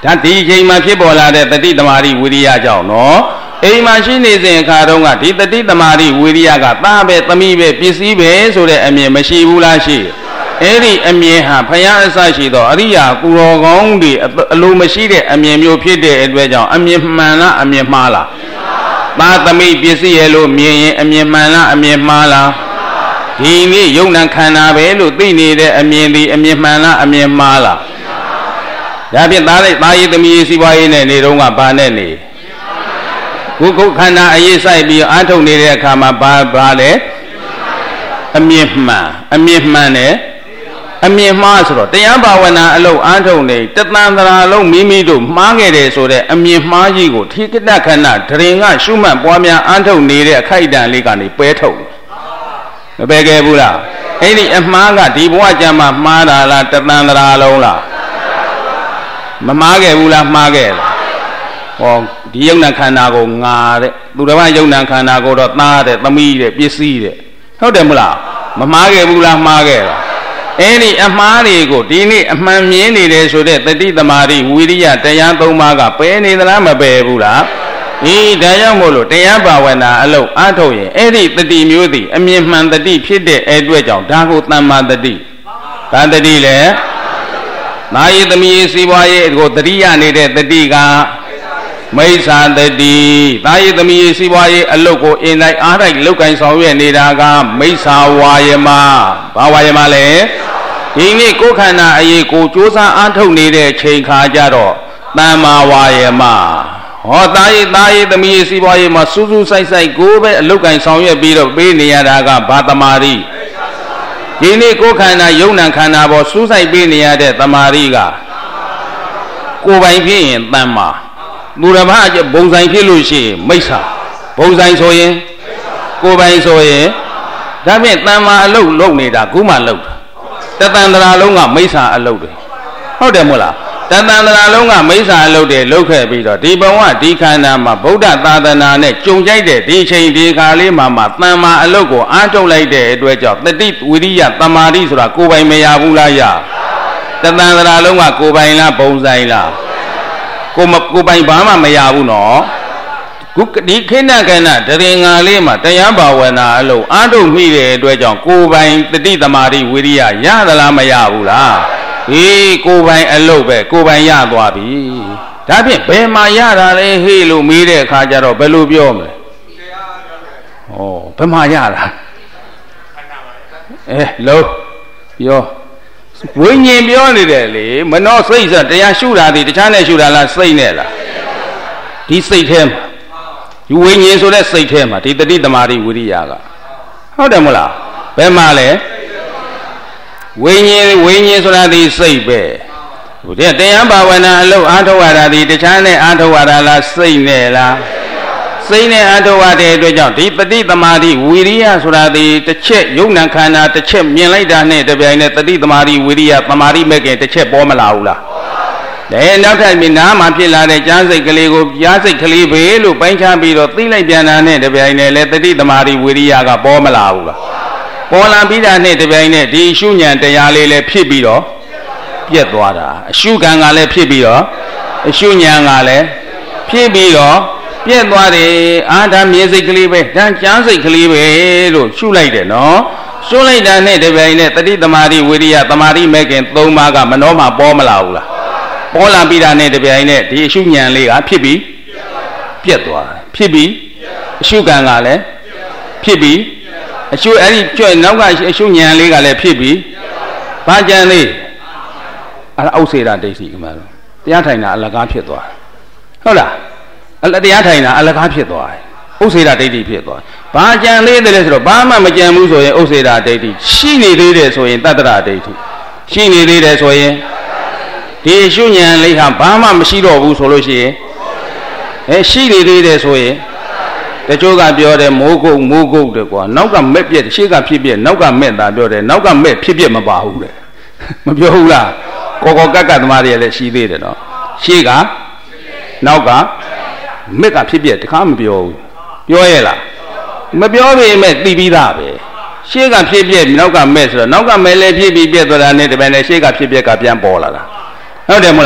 S2: ဒါဒီချိန်မှာဖြစ်ပေါ်လာတဲ့တတိသမารိဝိရိယကြောင့်နော်အိမ်မှာရှိနေစဉ်အခါတုန်းကဒီတတိသမารိဝိရိယကသားပဲသမီးပဲပစ္စည်းပဲဆိုတဲ့အမြင်မရှိဘူးလားရှိအဲ့ဒီအမြင်ဟာဘုရားအစရှိသောအရိယာကုတော်ကောင်းတွေအလိုမရှိတဲ့အမြင်မျိုးဖြစ်တဲ့အတွက်ကြောင့်အမြင်မှန်လားအမြင်မှားလားသားသမီးပစ္စည်းရဲ့လို့မြင်ရင်အမြင်မှန်လားအမြင်မှားလားဒီနေ့ယုံနာခန္ဓာပဲလို့သိနေတဲ့အမြင်ဒီအမြင်မှန်လားအမြင်မှားလားဒါဖြင့်သားလိုက်သားရည်သမီးရည်စီးပွားရေးနဲ့နေတော့ကဘာနဲ့နေခုခုခန္ဓာအရေးဆိုင်ပြီးအားထုတ်နေတဲ့အခါမှာဘာဘာလဲအမြင်မှန်အမြင်မှန်နဲ့အမြင်မှားဆိုတော့တရားဘာဝနာအလုပ်အားထုတ်နေတသံသရာလုံးမိမိတို့မှားခဲ့တယ်ဆိုတဲ့အမြင်မှားကြီးကိုထိကတခဏဒရင်ကရှုမှတ်ပွားများအားထုတ်နေတဲ့အခိုက်အတန့်လေးကနေပယ်ထုတ်မပယ်ခဲ့ဘူးလားအဲ့ဒီအမှားကဒီဘဝကြမှာမှားတာလားတသံသရာလုံးလားမမှားခဲ့ဘူးလားမှားခဲ့လားဟောဒီယုံနာခန္ဓာကိုငါတဲ့သူတစ်ပါးယုံနာခန္ဓာကိုတော့သားတဲ့သမီးတဲ့ပစ္စည်းတဲ့ဟုတ်တယ်မလားမမှားခဲ့ဘူးလားမှားခဲ့လားအဲ့ဒီအမှားတွေကိုဒီနေ့အမှန်မြင်နေတယ်ဆိုတဲ့တတိသမารိဝိရိယတရားသုံးပါးကပယ်နေသလားမပယ်ဘူးလားဒီဒါကြောင့်မို့လို့တရားဘာဝနာအလုပ်အားထုတ်ရင်အဲ့ဒီတတိမျိုးသည်အမြင်မှန်တတိဖြစ်တဲ့အတွက်ကြောင့်ဒါကိုသမ္မာတတိဘာတတိလဲနာယီသမီးစီးပွားရေးကိုတတိယနေတဲ့တတိကမိစ္ဆာတတိသာယီသမီးစီးပွားရေးအလုပ်ကိုအင်တိုင်းအားတိုင်းလောက်ကင်ဆောင်ရွက်နေတာကမိစ္ဆာဝါယမဘာဝါယမလဲဒီနေ့ကိုယ်ခန္ဓာအရေးကိုကြိုးစားအားထုတ်နေတဲ့ချိန်ခါကြတော့သမ္မာဝါယမဟောသာယီသာယီသမီးစီးပွားရေးမှာစူးစူးဆိုင်ဆိုင်ကိုပဲအလောက်ကင်ဆောင်ရွက်ပြီးတော့ပေးနေရတာကဘာတမာရီဒီနေ့ကိုယ်ခန္ဓာယုံနာခန္ဓာပေါ်စူးဆိုင်ပေးနေရတဲ့တမာရီကကိုယ်ပိုင်ဖြစ်ရင်သမ္မာသူတစ်ပါးဘုံဆိုင်ဖြစ်လို့ရှိရင်မိစ္ဆာဘုံဆိုင်ဆိုရင်ကိုယ်ပိုင်ဆိုရင်ဒါဖြင့်သမ္မာအလုပ်လုပ်နေတာခုမှလုပ်တာတသံတရာလုံးကမိစ္ဆာအလုပ်တွေဟုတ်တယ်မို့လားတသံတရာလုံးကမိစ္ဆာအလုပ်တွေလုပ်ခဲ့ပြီးတော့ဒီဘဝဒီခန္ဓာမှာဗုဒ္ဓသာသနာနဲ့ကြုံကြိုက်တဲ့ဒီချိန်ဒီခါလေးမှာမှသမ္မာအလုပ်ကိုအားထုတ်လိုက်တဲ့အတွက်ကြောင့်တတိဝိရိယသမာဓိဆိုတာကိုယ်ပိုင်မရဘူးလားရတသံတရာလုံးကကိုယ်ပိုင်လားဘုံဆိုင်လားကိုမကိုပိုင်ဘာမှမရဘူးနော်ခုဒီခိဏကဏတရင်ငါလေးမှာတရားဘာဝနာအလုပ်အားထုတ်မိတဲ့အတွက်ကြောင့်ကိုပိုင်တတိသမารိဝိရိယရသလားမရဘူးလားဟေးကိုပိုင်အလုပ်ပဲကိုပိုင်ရသွားပြီဒါဖြင့်ဘယ်မှာရတာလဲဟေးလို့မေးတဲ့အခါကျတော့ဘယ်လိုပြောမလဲဩဘယ်မှာရတာအဲလို့ပြောဝိညာဉ်ပြောနေတယ်လေမနောစိတ်ဆိုတရားရှုတာဒီတခြားနဲ့ရှုတာလားစိတ်နဲ့လားဒီစိတ်ထဲမှာဒီဝိညာဉ်ဆိုတဲ့စိတ်ထဲမှာဒီတတိသမารိဝိရိယကဟုတ်တယ်မလားဘယ်မှာလဲဝိညာဉ်ဝိညာဉ်ဆိုတာဒီစိတ်ပဲဟိုတဲ့တရားဘာဝနာအလုပ်အားထုတ်ရတာဒီတခြားနဲ့အားထုတ်ရတာလားစိတ်နဲ့လားစိတ်နဲ့အားထုတ်ရတဲ့အတွက်ကြောင့်ဒီပฏิသမารိဝိရိယဆိုတာဒီတစ်ချက်ယုံနာခန္ဓာတစ်ချက်မြင်လိုက်တာနဲ့တပြိုင်နဲ့ပฏิသမารိဝိရိယသမာဓိမဲ့ခင်တစ်ချက်ပေါ်မလာဘူးလားဒါနောက်ထပ်မြင်နာမှာဖြစ်လာတဲ့ကြားစိတ်ကလေးကိုကြားစိတ်ကလေးပဲလို့ပိုင်းခြားပြီးတော့သိလိုက်ပြန်တာနဲ့တပြိုင်နဲ့လဲပฏิသမารိဝိရိယကပေါ်မလာဘူးလားပေါ်လာပြီးတာနဲ့တပြိုင်နဲ့ဒီရှုဉဏ်တရားလေးလည်းဖြစ်ပြီးတော့ပြက်သွားတာအရှုခံကလည်းဖြစ်ပြီးတော့အရှုဉဏ်ကလည်းဖြစ်ပြီးတော့ပြက်သွားတယ်အာဒါမြေစိတ်ကလေးပဲဒါကြားစိတ်ကလေးပဲလို့ရှုလိုက်တယ်နော်ရှုလိုက်တာနဲ့တပြိုင်နဲ့တတိသမารိဝိရိယသမာဓိမဲ့ခင်သုံးပါးကမနှောမှပေါ်မလာဘူးလားပေါ်လာပြီးတာနဲ့တပြိုင်နဲ့ဒီအရှုဉဏ်လေးကဖြစ်ပြီးပြက်သွားတယ်ဖြစ်ပြီးအရှုခံကလည်းဖြစ်ပြီးအရှုအဲ့ဒီကျွဲ့နောက်ကအရှုဉဏ်လေးကလည်းဖြစ်ပြီးဘာကြံလေးအဲ့ဒါဥစ္စေတာဒိဋ္ဌိကမှတော့တရားထိုင်တာအလကားဖြစ်သွားဟုတ်လားအလတရားထိုင်တာအလကားဖြစ်သွားတယ်ဥစ္စေတာဒိဋ္ဌိဖြစ်သွားဘာကြံလေးတယ်လဲဆိုတော့ဘာမှမကြံဘူးဆိုရင်ဥစ္စေတာဒိဋ္ဌိရှိနေသေးတယ်ဆိုရင်တတ္တရဒိဋ္ဌိရှိနေသေးတယ်ဆိုရင်ဒီရှုဉဏ်လေးဟာဘာမှမရှိတော့ဘူးဆိုလို့ရှိရင်အဲရှိနေသေးတယ်ဆိုရင်တချို့ကပြောတယ်မိုးကုတ်မိုးကုတ်တယ်ကွာနောက်ကမက်ပြက်ရှေ့ကဖြစ်ပြက်နောက်ကမက်တာပြောတယ်နောက်ကမက်ဖြစ်ပြက်မပါဘူးတဲ့မပြောဘူးလားကောကောကက်ကသမားတွေလည်းရှိသေးတယ်နော်ရှေ့ကနောက်ကမက်ကဖြစ်ပြက်တခါမပြောဘူးပြောရဲ့လားမပြောပေမဲ့သိပြီးသားပဲရှေ့ကဖြစ်ပြက်နောက်ကမက်ဆိုတော့နောက်ကမက်လည်းဖြစ်ပြီးပြက်သွားတာနဲ့တပည့်နဲ့ရှေ့ကဖြစ်ပြက်ကပြန်ပေါ်လာတာဟုတ်တယ်မဟုတ်လား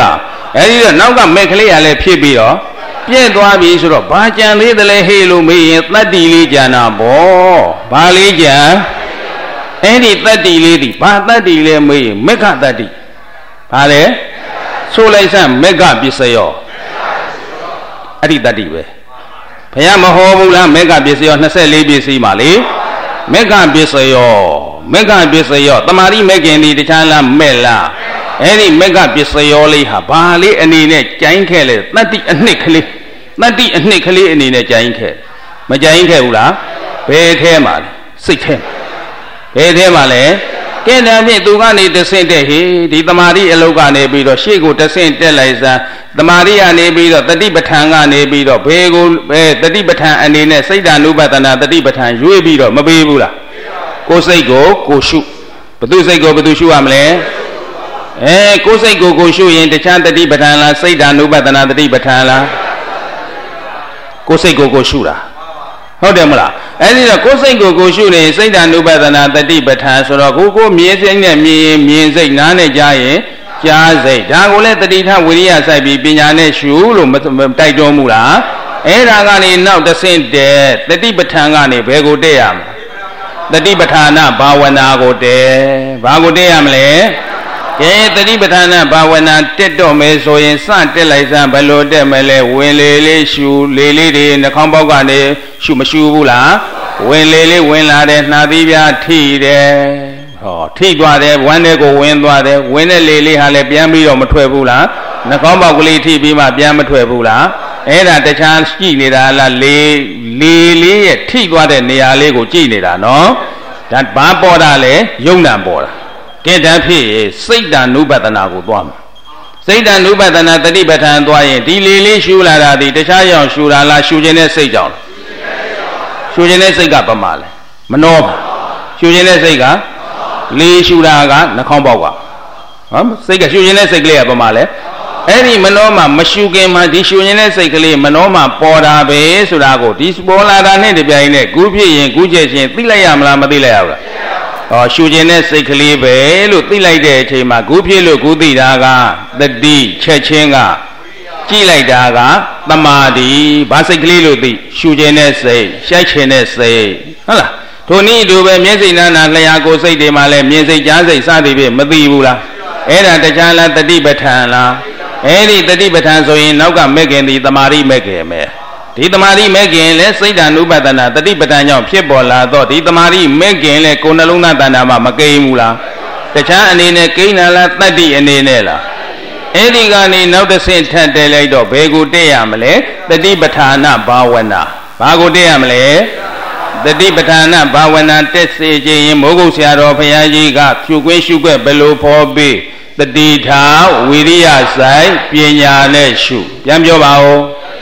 S2: အဲဒီတော့နောက်ကမက်ကလေးရလည်းဖြစ်ပြီးတော့ပြည့်သွားပြီဆိုတော့ဘာကြံသေးတယ်လဲဟေးလို့မေးရင်တတ္တိလေးကြံတာပေါ့ဘာလေးကြံအဲ့ဒီတတ္တိလေးဒီဘာတတ္တိလဲမေးရင်မက္ခတတ္တိဘာလဲဆိုလိုက်စမ်းမက္ခပစ္စယောအဲ့ဒီတတ္တိပဲဘုရားမဟောဘူးလားမက္ခပစ္စယောနှစ်ဆယ့်လေးပစ္စည်းပါလေမက္ခပစ္စယောမက္ခပစ္စယောတမာရိမက္ခင်ဒီတခြားလားမဲ့လားအဲ့ဒီမက္ခပစ္စယောလေးဟာဘာလေးအနေနဲ့ကြိုင်းခဲ့လဲတတ္တိအနှစ်ကလေးတတ္တိအနှစ်ကလေးအနေနဲ့ကြိုင်းခဲ့မကြိုင်းခဲ့ဘူးလားဘယ်ထဲမှာလဲစိတ်ထဲဘယ်ထဲမှာလဲကဲတယ်ဖြင့်သူကနေတဆင့်တက်ဟေဒီတမာရိအလုတ်ကနေပြီးတော့ရှေ့ကိုတဆင့်တက်လိုက်စမ်းတမာရိကနေပြီးတော့တတိပဋ္ဌာန်ကနေပြီးတော့ဘယ်ကိုဘယ်တတိပဋ္ဌာန်အနေနဲ့စိတ်ဓာနုပဒနာတတိပဋ္ဌာန်ရွေးပြီးတော့မပေးဘူးလားကိုယ်စိတ်ကိုကိုရှုဘသူစိတ်ကိုဘသူရှုရမလဲအဲကိုယ်စိတ်ကိုကိုရှုရင်တခြားတတိပဋ္ဌာန်လားစိတ်ဓာနုပဒနာတတိပဋ္ဌာန်လားကိုယ်စိတ်ကိုကိုရှုတာဟုတ်တယ်မလားအဲ့ဒီတော့ကိုယ်စိတ်ကိုကိုရှုနေစိတ်ဓာနုပဒနာတတိပဋ္ဌာန်ဆိုတော့ကိုကိုမြင်စိတ်နဲ့မြင်ရင်မြင်စိတ်နားနဲ့ကြားရင်ကြားစိတ်ဒါကိုလည်းတတိထဝိရိယစိုက်ပြီးပညာနဲ့ရှုလို့တိုက်တွန်းမှုလားအဲ့ဒါကနေနောက်တစ်ဆင့်တည်းတတိပဋ္ဌာန်ကနေဘယ်ကိုတက်ရမလဲတတိပဋ္ဌာနဘာဝနာကိုတက်ဘာကိုတက်ရမလဲကဲတတိပဋ္ဌာနဘာဝနာတက်တော့မယ်ဆိုရင်စတက်လိုက်စမ်းဘယ်လိုတက်မလဲဝင်လေလေးရှုလေလေးတွေနှာခေါင်းပေါက်ကနေရှုမရှုဘူးလားဝင်လေလေးဝင်လာတယ်နှာသီးပြားထိတယ်ဟောထိသွားတယ်ဝမ်းထဲကိုဝင်သွားတယ်ဝင်တဲ့လေလေးဟာလည်းပြန်ပြီးတော့မထွက်ဘူးလားနှာခေါင်းပေါက်ကလေးထိပြီးမှပြန်မထွက်ဘူးလားအဲ့ဒါတခြားကြည့်နေတာလားလေလေလေးရဲ့ထိသွားတဲ့နေရာလေးကိုကြည့်နေတာနော်ဒါဘာပေါ်တာလဲယုံ nant ပေါ်တာကဲဒါဖြစ်စိတ်တ ानु ပဒနာကိုသွားမှာစိတ်တ ानु ပဒနာတတိပဋ္ဌာန်သွားရင်ဒီလေလေးရှုလာတာဒီတခြားကြောင့်ရှုတာလားရှုခြင်းနဲ့စိတ်ကြောင့်ရှုခြင်းနဲ့စိတ်ကပမာလဲမနှောပါရှုခြင်းနဲ့စိတ်ကလေရှုတာကနှာခေါင်းပေါက်ကဟမ်စိတ်ကရှုခြင်းနဲ့စိတ်ကလေးကပမာလဲအဲ့ဒီမနှောမှာမရှုခင်မှာဒီရှုခြင်းနဲ့စိတ်ကလေးမနှောမှာပေါ်တာပဲဆိုတာကိုဒီပေါ်လာတာနဲ့တပြိုင်နက်ကူးဖြစ်ရင်ကူးချက်ချင်းသိလိုက်ရမလားမသိလိုက်ရဘူးလားဟောရှုခြင်းနဲ့စိတ်ကလေးပဲလို့သိလိုက်တဲ့အချိန်မှာကူးဖြစ်လို့ကူးသိတာကတတိချက်ချင်းကကြည့်လိုက်တာကသမာဓိဘာစိတ်ကလေးလို့သိရှုခြင်းနဲ့စိတ်ရှိုက်ခြင်းနဲ့စိတ်ဟုတ်လားထိုနည်းတူပဲမျက်စိနာနာလျှာကိုစိတ်တွေမှာလဲမြင်စိတ်ကြားစိတ်စသည်ဖြင့်မသိဘူးလားအဲ့ဒါတခြားလားတတိပဋ္ဌာန်လားအဲ့ဒီတတိပဋ္ဌာန်ဆိုရင်နောက်ကမဲ့ခင်ဒီတမာရိမဲ့ခင်ပဲဒီတမာရိမဲ့ခင်လဲစိတ်ဓာနုပဒနာတတိပဋ္ဌာန်ကြောင့်ဖြစ်ပေါ်လာတော့ဒီတမာရိမဲ့ခင်လဲကိုယ်နှလုံးသားတဏ္ဍာမှာမကိန်းဘူးလားတခြားအနေနဲ့ကိန်းလာလားတတ္တိအနေနဲ့လားအဲ့ဒီကနေနောက်တစ်ဆင့်ထပ်တဲလိုက်တော့ဘယ်ကိုတက်ရမလဲတတိပဋ္ဌာနဘာဝနာဘာကိုတက်ရမလဲတတိပဋ္ဌာနဘာဝနာတက်စေခြင်းရင်မိုးကုတ်ဆရာတော်ဘုရားကြီးကဖြူကွင်းရှုွက်ဘယ်လိုဖော်ပြီးတတိထာဝိရိယဆိုင်ပညာနဲ့ရှုပြန်ပြောပါဦး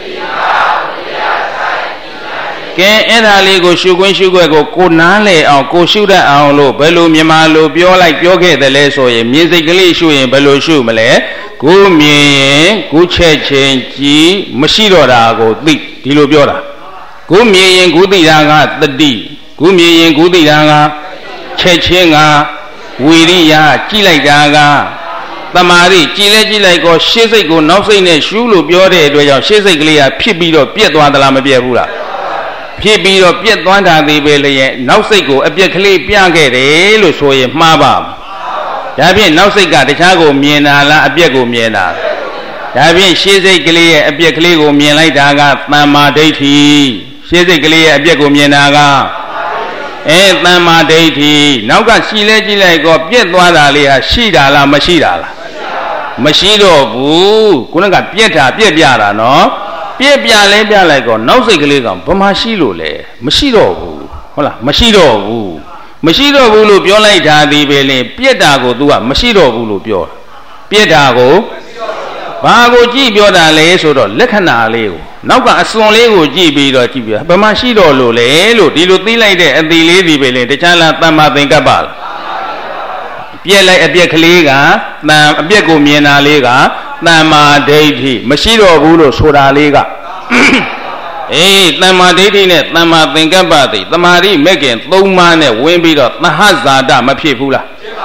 S2: ကဲအဲ့ဒါလေးကိုရှုခွင်းရှုခွက်ကိုကိုနားလေအောင်ကိုရှုတတ်အောင်လို့ဘယ်လိုမြန်မာလိုပြောလိုက်ပြောခဲ့တယ်လဲဆိုရင်မြင်စိတ်ကလေးရှုရင်ဘယ်လိုရှုမလဲကိုမြင်ရင်ကိုချက်ချင်းကြည်မရှိတော့တာကိုသိဒီလိုပြောတာကိုမြင်ရင်ကိုသိတာကတတိကိုမြင်ရင်ကိုသိတာကချက်ချင်းကဝီရိယကြည့်လိုက်တာကတမာရိကြည်လဲကြည့်လိုက်ကောရှေ့စိတ်ကိုနောက်စိတ်နဲ့ရှုလို့ပြောတဲ့အတွက်ကြောင့်ရှေ့စိတ်ကလေးကဖြစ်ပြီးတော့ပြက်သွားသလားမပြက်ဘူးလားဖြစ်ပြီးတော့ပြက်သွားတာသေးပဲလေရဲ့နောက်စိတ်ကိုအပြက်ကလေးပြခဲ့တယ်လို့ဆိုရင်မှားပါဒါဖြင့်နောက်စိတ်ကတခြားကိုမြင်တာလားအပြက်ကိုမြင်တာဒါဖြင့်ရှေ့စိတ်ကလေးရဲ့အပြက်ကလေးကိုမြင်လိုက်တာကသမ္မာဒိဋ္ဌိရှေ့စိတ်ကလေးရဲ့အပြက်ကိုမြင်တာကအဲသမ္မာဒိဋ္ဌိနောက်ကရှိလဲကြည့်လိုက်ကောပြက်သွားတာလေးဟာရှိတာလားမရှိတာလားမရှိတော့ဘူးခုနကပြက်တာပြက်ပြတာနော်ပြက်ပြလဲပြလိုက်ကောနောက်စိတ်ကလေးကဘယ်မှာရှိလို့လဲမရှိတော့ဘူးဟုတ်လားမရှိတော့ဘူးမရှိတော့ဘူးလို့ပြောလိုက်တာဒီပဲလေပြက်တာကို तू ကမရှိတော့ဘူးလို့ပြောတာပြက်တာကိုဘာကိုကြည့်ပြောတာလဲဆိုတော့လက္ခဏာလေးကိုနောက်ကအစွန်လေးကိုကြည့်ပြီးတော့ကြည့်ပြဘယ်မှာရှိတော့လို့လဲလို့ဒီလိုသိလိုက်တဲ့အသီလေးဒီပဲလေတခြားလားသမ္မာသင်္ကပ္ပလားပြက်လိုက်အပြက်ကလေးကတန်အပြက်ကိုမြင်တာလေးကသမ္မာဒိဋ္ဌိမရှိတော့ဘူးလို့ဆိုတာလေးကအေးသမ္မာဒိဋ္ဌိနဲ့သမ္မာသင်္ကပ္ပသိတမာရိမဲ့ခင်သုံးပါးနဲ့ဝင်ပြီးတော့သဟဇာတမဖြစ်ဘူးလားဖြစ်ပါ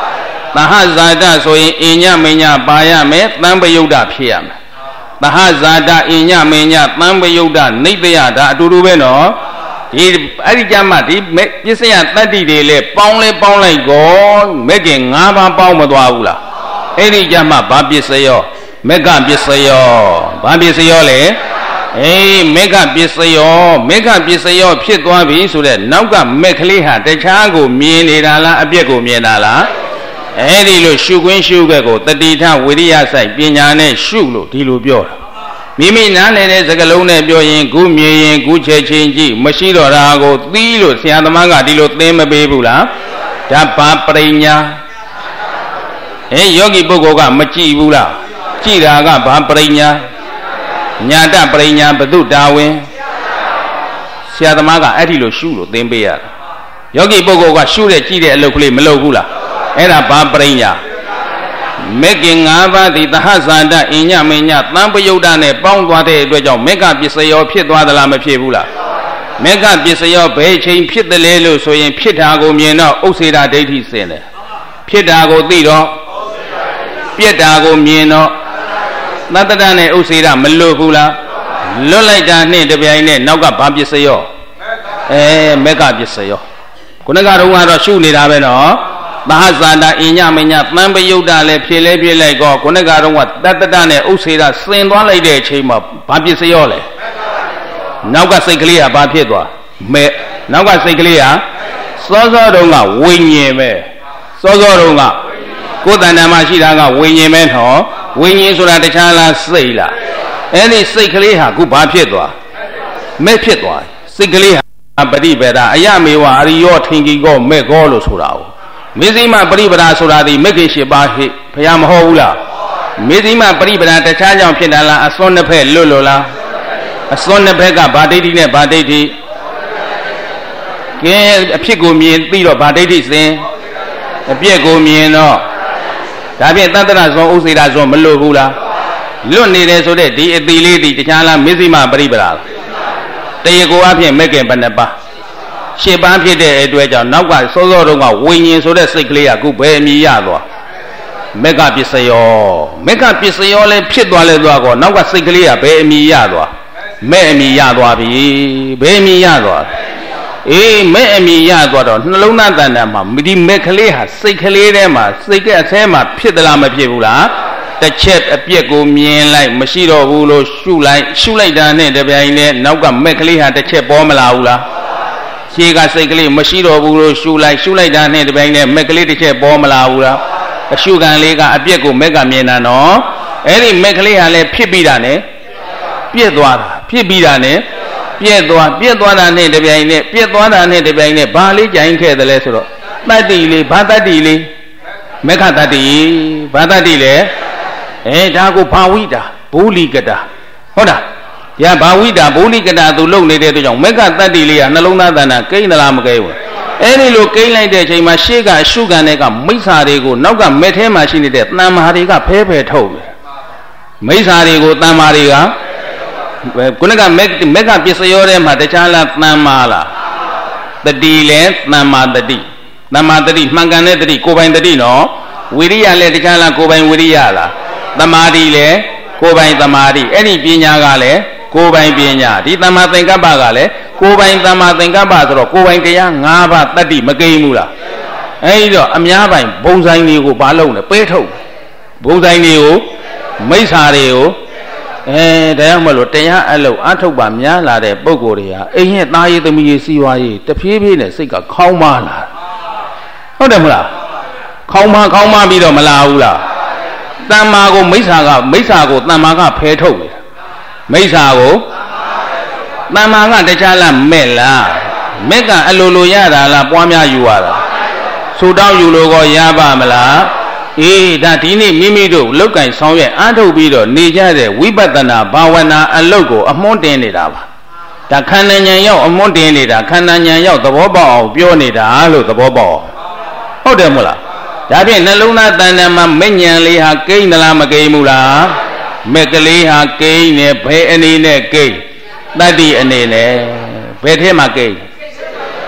S2: သဟဇာတဆိုရင်အညမညပါရမယ်သံပယုတ်တဖြစ်ရမယ်သဟဇာတအညမညသံပယုတ်တနိတယဒါအတူတူပဲနော်ဒီအဲ့ဒီကြမှာဒီပစ္စယတတ္တိတွေလေပေါင်းလဲပေါင်းလိုက်ကောမဲ့ခင်၅ပါးပေါင်းမသွားဘူးလားအဲ့ဒီကြမှာဘာပစ္စယောမေဃပစ္စယောဘာပစ္စယောလေအေးမေဃပစ္စယောမေဃပစ္စယောဖြစ်သွားပြီဆိုတဲ့နောက်ကမက်ကလေးဟာတခြားကိုမြင်နေတာလားအပြက်ကိုမြင်တာလားအဲ့ဒီလိုရှုခွင်းရှုခဲ့ကိုတတိထဝိရိယဆိုင်ပညာနဲ့ရှုလို့ဒီလိုပြောတာမိမိနားလည်တဲ့စကားလုံးနဲ့ပြောရင်ခုမြင်ရင်ခုချက်ချင်းကြည့်မရှိတော့တာကိုသီးလို့ဆရာသမားကဒီလိုသင်မပေးဘူးလားဒါဘာပရိညာအေးယောဂီပုဂ္ဂိုလ်ကမကြည့်ဘူးလားကြည့်တာကဘာပရိညာညာတပရိညာဘု து တာဝင်ဆရာသမားကအဲ့ဒီလိုရှုလို့သင်ပေးရတာယောဂီပုဂ္ဂိုလ်ကရှုတဲ့ကြည့်တဲ့အလုပ်ကလေးမလုပ်ဘူးလားအဲ့ဒါဘာပရိညာမေခင်၅ပါးဒီသဟဇာတအညမညသံပယုတ်တနဲ့ပေါင်းသွားတဲ့အတွက်ကြောင့်မေဃပစ္စယောဖြစ်သွားသလားမဖြစ်ဘူးလားမေဃပစ္စယောဘယ်ချိန်ဖြစ်တယ်လဲလို့ဆိုရင်ဖြစ်တာကိုမြင်တော့ဥစ္စေတာဒိဋ္ဌိစင်တယ်ဖြစ်တာကိုသိတော့ပြက်တာကိုမြင်တော့သတ္တတနဲ့ဥစ္စေတာမလွတ်ဘူးလားလွတ်လိုက်တာနဲ့တပြိုင်နဲ့နောက်ကဘာပစ္စယောအဲမေဃပစ္စယောခုနကတော့ကတော့ရှုနေတာပဲနော်သဟဇာတအညမညသံပယုတ်တလည်းဖြစ်လဲဖြစ်လိုက်ကောခုနကတော့ကတတ္တတနဲ့ဥစ္စေတာစင်သွားလိုက်တဲ့အချိန်မှာဘာပစ္စယောလဲနောက်ကစိတ်ကလေးကဘာဖြစ်သွားမဲနောက်ကစိတ်ကလေးကစောစောတုန်းကဝိညာဉ်ပဲစောစောတုန်းကကိုယ်တဏ္ဍာမှာရှိတာကဝိညာဉ်ပဲနော်ဝိညာဉ်ဆိုတာတခြားလားစိတ်လားအဲ့ဒီစိတ်ကလေးဟာခုဘာဖြစ်သွားမဲ့ဖြစ်သွားစိတ်ကလေးဟာပฏิပဒါအယမေဝအရိယောထင်ကြီးကောမဲ့ကောလို့ဆိုတာကိုမေဇိမပရိပဒါဆိုတာဒီမဂ္ဂင်၈ပါးဟိဘုရားမဟုတ်ဘူးလားမေဇိမပရိပဒါတခြားကြောင့်ဖြစ်တာလားအစွန်းနှစ်ဖက်လွတ်လို့လားအစွန်းနှစ်ဖက်ကဗာဒိဋ္ဌိနဲ့ဗာဒိဋ္ဌိကဲအဖြစ်ကိုမြင်ပြီးတော့ဗာဒိဋ္ဌိစဉ်အပြက်ကိုမြင်တော့ဒါဖြင့်တတ္တရဇွန်ဥစေတာဇွန်မလွတ်ဘူးလားလွတ်နေတယ်ဆိုတဲ့ဒီအတိလေးဒီတခြားလားမေဇိမပရိပဒါတရေကိုအဖြစ်မဂ္ဂင်ဘယ်နှပါးရှစ်ပါးဖြစ်တဲ့အတွက်ကြောင့်နောက်ကစောစောတုန်းကဝိညာဉ်ဆိုတဲ့စိတ်ကလေးကခုဘယ်အမြည်ရသွားမေဃပစ္စယောမေဃပစ္စယောလည်းဖြစ်သွားလဲသွားကောနောက်ကစိတ်ကလေးကဘယ်အမြည်ရသွားမဲ့အမြည်ရသွားပြီဘယ်အမြည်ရသွားအေးမဲ့အမြည်ရသွားတော့နှလုံးသားတဏ္ဍာမှာဒီမဲ့ကလေးဟာစိတ်ကလေးထဲမှာစိတ်ကအဆဲမှာဖြစ်သလားမဖြစ်ဘူးလားတစ်ချက်အပြက်ကိုမြင်လိုက်မရှိတော့ဘူးလို့ရှုလိုက်ရှုလိုက်တာနဲ့တပြိုင်နက်နောက်ကမဲ့ကလေးဟာတစ်ချက်ပေါ်မလာဘူးလားခြေကစိတ်ကလေးမရှိတော့ဘူးလို့ရှုလိုက်ရှုလိုက်တာနဲ့တပြိုင်နက်မက်ကလေးတစ်ချက်ပေါ်မလာဘူးလားအရှုခံလေးကအပြက်ကိုမက်ကမြင်တာနော်အဲ့ဒီမက်ကလေးဟာလည်းဖြစ်ပြီးတာနဲ့ပြက်သွားတာဖြစ်ပြီးတာနဲ့ပြက်သွားပြက်သွားတာနဲ့တပြိုင်နက်ပြက်သွားတာနဲ့တပြိုင်နက်ဘာလေးကြိုင်ခဲ့တယ်လဲဆိုတော့တတ္တိလေးဘာတတ္တိလေးမက္ခတတ္တိဘာတတ္တိလဲအဲဒါကိုဘာဝိတာဘူလိကတာဟုတ်လားရဘာဝိတာဘူလိကတာသူလုံနေတဲ့အတွက်ကြောင့်မက္ခတတ္တိလေးကနှလုံးသားတဏ္ဍာကိန်းသလားမကိန်းဘူးအဲ့ဒီလိုကိန်းလိုက်တဲ့အချိန်မှာရှေ့ကအရှုခံတွေကမိစ္ဆာတွေကိုနောက်ကမက်ထဲမှာရှိနေတဲ့တဏ္မာတွေကဖဲဖဲထုတ်တယ်မိစ္ဆာတွေကိုတဏ္မာတွေကခုနကမက်မက်ကပစ္စယောထဲမှာတခြားလားတဏ္မာလားတတိလဲတဏ္မာတတိတဏ္မာတတိမှန်ကန်တဲ့တတိကိုယ်ပိုင်တတိနော်ဝိရိယလည်းတခြားလားကိုယ်ပိုင်ဝိရိယလားသမာဓိလည်းကိုယ်ပိုင်သမာဓိအဲ့ဒီပညာကလည်းကိုယ်ပိုင်ပညာဒီသမ္မာသင်္ကပ္ပကလည်းကိုယ်ပိုင်သမ္မာသင်္ကပ္ပဆိုတော့ကိုယ်ပိုင်တရား၅ပါးတတ္တိမကိန်းဘူးလားအဲဒီတော့အများပိုင်ဘုံဆိုင်တွေကိုဘာလုပ်လဲပဲထုတ်ဘုံဆိုင်တွေကိုမိစ္ဆာတွေကိုအဲဒါကြောင့်မလို့တရားအလုပ်အထုတ်ပါများလာတဲ့ပုံကိုယ်တွေဟာအိမ်ရဲ့သားရေးသမီးရေးစီးပွားရေးတဖြည်းဖြည်းနဲ့စိတ်ကခေါင်းမာလာဟုတ်တယ်မလားခေါင်းမာခေါင်းမာပြီးတော့မလာဘူးလားတမ္မာကိုမိစ္ဆာကမိစ္ဆာကိုတမ္မာကဖယ်ထုတ်တယ်မိစ္ဆာကိုတမ္မာကတခြားလားမဲ့လားမဲ့ကအလိုလိုရတာလားပွားများယူရတာဆူတောင်းယူလို့ကောရပါမလားအေးဒါဒီနေ့မိမိတို့လောက်ကင်ဆောင်ရွက်အားထုတ်ပြီးတော့နေကြတဲ့ဝိပဿနာဘာဝနာအလုပ်ကိုအမွှန်းတင်နေတာပါဒါခန္ဓာဉာဏ်ရောက်အမွှန်းတင်နေတာခန္ဓာဉာဏ်ရောက်သဘောပေါက်အောင်ပြောနေတာလို့သဘောပေါက်ဟုတ်တယ်မို့လားဒါဖြင့်နှလုံးသားတဏ္ဍာမှာမဲ့ဉာဏ်လေးဟာကိန်းသလားမကိန်းဘူးလားမက်ကလေးဟာကိန်းနဲ့ဘယ်အနေနဲ့ကိန်းတတ္တိအနေနဲ့ဘယ်ထဲမှာကိန်းဟ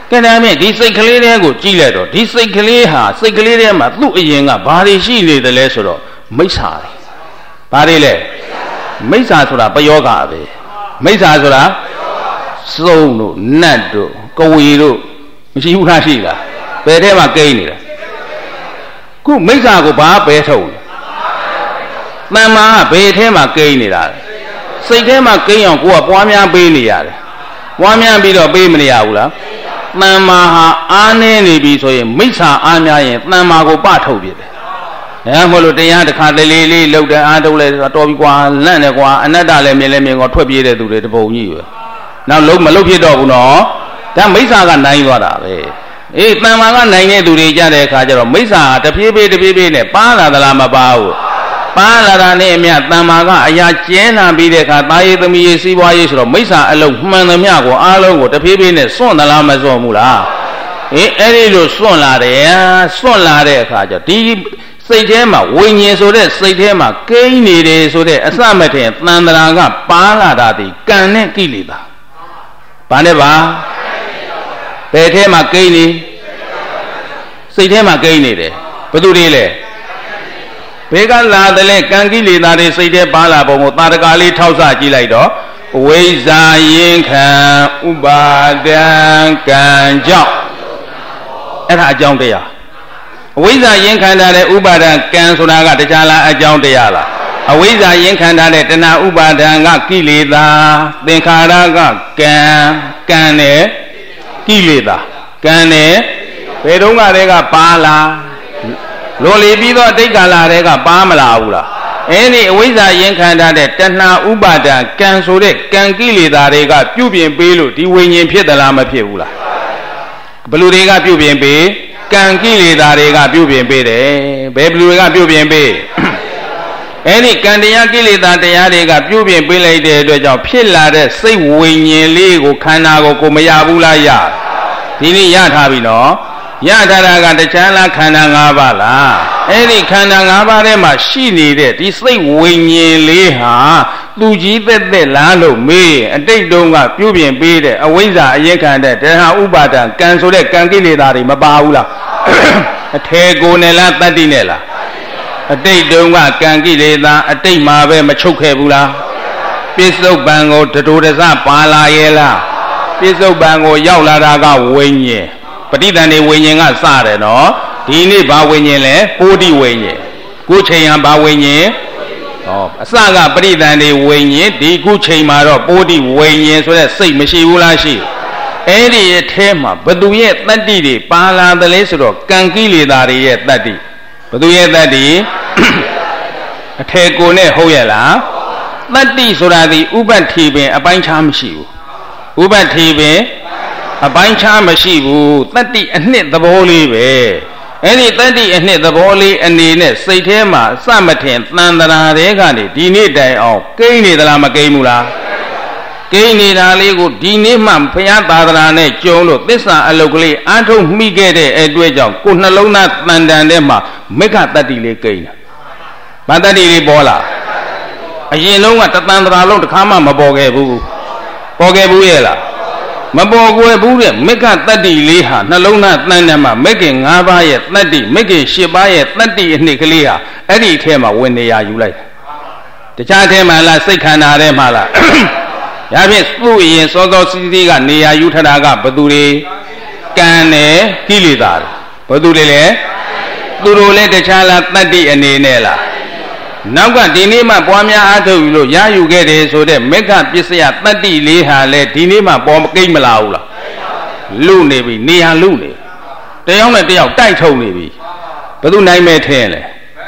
S2: ကဲဒါမြင့်ဒီစိတ်ကလေးတွေကိုကြည့်လိုက်တော့ဒီစိတ်ကလေးဟာစိတ်ကလေးထဲမှာသူ့အရင်ကဘာတွေရှိနေတယ်လဲဆိုတော့မိစ္ဆာတွေဘာတွေလဲမိစ္ဆာဆိုတာပယောဂပဲမိစ္ဆာဆိုတာစုံတို့နတ်တို့ကဝီတို့မရှိဘူးလားရှိလားဘယ်ထဲမှာကိန်းနေတာခုမိစ္ဆာကိုဘာပဲထုတ်လဲတဏ္မာကဘယ်ထဲမှာကိန်းနေတာလဲစိတ်ထဲမှာကိန်းအောင်ကိုကပွားများပေးနေရတယ်ပွားများပြီးတော့ပေးမနေရဘူးလားတဏ္မာဟာအားနည်းနေပြီဆိုရင်မိစ္ဆာအားများရင်တဏ္မာကိုပထုတ်ပြတယ်အဲမို့လို့တရားတစ်ခါတလေလေးလှုပ်တဲ့အားထုတ်လဲတော်ပြီကွာလန့်တယ်ကွာအနတ္တလည်းမြင်လည်းမြင်ကောထွက်ပြေးတဲ့သူတွေတပုံကြီးပဲနောက်လုံးမလှုပ်ဖြစ်တော့ဘူးနော်ဒါမိစ္ဆာကနိုင်သွားတာပဲအေးတဏ္မာကနိုင်တဲ့သူတွေကြတဲ့အခါကျတော့မိစ္ဆာတပြေးပြေးတပြေးပြေးနဲ့ပါလာသလားမပါဘူးပါလာတာနဲ့အမြတ်တဏ္မာကအရာကျင်းလာပြီးတဲ့အခါတာယေသမီးရေးစီးပွားရေးဆိုတော့မိစ္ဆာအလုံးမှန်သမျှကိုအားလုံးကိုတပြေးပြေးနဲ့စွန့်သလားမစွန့်ဘူးလားအေးအဲ့ဒီလိုစွန့်လာတယ်စွန့်လာတဲ့အခါကျဒီစိတ်ထဲမှာဝိညာဉ်ဆိုတဲ့စိတ်ထဲမှာကိန်းနေတယ်ဆိုတဲ့အစမထင်တန်တရာကပါလာတာဒီကံနဲ့ကိလေသာဘာနဲ့ပါဘယ်ထဲမှာကိန်းနေစိတ်ထဲမှာကိန်းနေတယ်ဘယ်သူတွေလဲဘယ်ကလာတယ်လဲကံကိလေသာတွေစိတ်ထဲပါလာပုံကိုတာရကလေးထောက်ဆကြည့်လိုက်တော့ဝိဇ္ဇာရင်ခံဥပါဒံကံကြောင့်အဲ့ဒါအကြောင်းတရားအဝိဇ္ဇာရင်ခံထားတဲ့ဥပါဒံကံဆိုတာကတရားလားအကြောင်းတရားလားအဝိဇ္ဇာရင်ခံထားတဲ့တဏှာဥပါဒံကကိလေသာသင်္ခါရကကံကံနဲ့ကိလေသာကံနဲ့ဘယ်တုန်းကတည်းကပါလားလွန်လေပြီးတော့အတိတ်ကာလတည်းကပါမလာဘူးလားအဲ့ဒီအဝိဇ္ဇာရင်ခံထားတဲ့တဏှာဥပါဒံကံဆိုတဲ့ကံကိလေသာတွေကပြုပြင်ပေးလို့ဒီဝိညာဉ်ဖြစ်သလားမဖြစ်ဘူးလားဘယ်လိုတွေကပြုပြင်ပေးကံကိလေသာတွေကပြုပြင်ပေးတယ်ဘယ်ဘလူတွေကပြုပြင်ပေးအဲ့ဒီကံတရားကိလေသာတရားတွေကပြုပြင်ပေးလိုက်တဲ့အတွက်ကြောင့်ဖြစ်လာတဲ့စိတ်ဝိညာဉ်လေးကိုခန္ဓာကိုကိုမရဘူးလားရဒီနေ့ရထားပြီနော်ရထားတာကတခြားလားခန္ဓာ၅ပါးလားအဲ့ဒီခန္ဓာ၅ပါးထဲမှာရှိနေတဲ့ဒီစိတ်ဝိညာဉ်လေးဟာသူကြီးသက်သက်လားလို့မေးအတိတ်တုန်းကပြုပြင်ပေးတဲ့အဝိဇ္ဇာအရင်ခံတဲ့တဏှာဥပါဒံကံဆိုတဲ့ကံကိလေသာတွေမပါဘူးလားအထေကိုနဲ့လားတတ္တိနဲ့လားအတိတ်တုန်းကကံကိလေသာအတိတ်မှာပဲမချုပ်ခဲ့ဘူးလားပြစ္ဆုတ်ပံကိုတတူတစပါလာရဲ့လားပြစ္ဆုတ်ပံကိုရောက်လာတာကဝိညာဉ်ပဋိသန္ဓေဝိညာဉ်ကစတယ်နော်ဒီနေ့ဘာဝိညာဉ်လဲပိုးတိဝိညာဉ်ကိုချိန်ဟံဘာဝိညာဉ်ဟောအစကပဋိသန္ဓေဝိညာဉ်ဒီခုချိန်မှာတော့ပိုးတိဝိညာဉ်ဆိုတဲ့စိတ်မရှိဘူးလားရှိအဲ့ဒီရဲ့ထဲမှာဘသူရဲ့တတ္တိတွေပါလာတယ်လေဆိုတော့ကံကိလေသာတွေရဲ့တတ္တိဘသူရဲ့တတ္တိအထေကိုနဲ့ဟုတ်ရဲ့လားတတ္တိဆိုတာဒီဥပ္ပတ္ထိပင်အပိုင်းခြားမရှိဘူးဥပ္ပတ္ထိပင်အပိုင်းခြားမရှိဘူးတတ္တိအနှစ်သဘောလေးပဲအဲ့ဒီတတ္တိအနှစ်သဘောလေးအနေနဲ့စိတ်ထဲမှာစမထင်တန်တရာတွေကနေဒီနေ့တိုင်အောင်ကိန်းနေသလားမကိန်းဘူးလားကိန်းနေတာလေးကိုဒီနေ့မှဘုရားသာသနာနဲ့ကြုံလို့သစ္စာအလုတ်ကလေးအားထုတ်မိခဲ့တဲ့အတွက်ကြောင့်ကိုယ်နှလုံးသားတန်တန်ထဲမှာမေဃတတ္တိလေးကိန်းတာဘာတတ္တိလေးပေါ်လာအရင်လုံးကတသံတရာလုံးတစ်ခါမှမပေါ်ခဲ့ဘူးပေါ်ခဲ့ဘူးရဲ့လားမပေါ်ကွယ်ဘူးတဲ့မေဃတတ္တိလေးဟာနှလုံးသားတန်တန်မှာမေခင်၅ပါးရဲ့တတ္တိမေခင်၈ပါးရဲ့တတ္တိအနှစ်ကလေးဟာအဲ့ဒီအထဲမှာဝင်နေရယူလိုက်တခြားအထဲမှာလားစိတ်ခန္ဓာထဲမှာလားဒါဖြင့်သူ့ရင်စောစောစီးစီးကနေရာယူထတာကဘသူတွေကံနဲ့ကိလေသာတွေဘသူတွေလဲသူတို့လည်းတခြားလားတတ္တိအနေနဲ့လားနောက်ကဒီနေ့မှပွားများအားထုတ်ယူလို့ရယူခဲ့တယ်ဆိုတဲ့မေဃပစ္စယတတ္တိလေးဟာလေဒီနေ့မှပေါ်မကိမ့်မလာဘူးလားလူနေပြီနေရာလူနေတယောက်နဲ့တယောက်တိုက်ထုံနေပြီဘယ်သူနိုင်မဲ့ထင်လဲ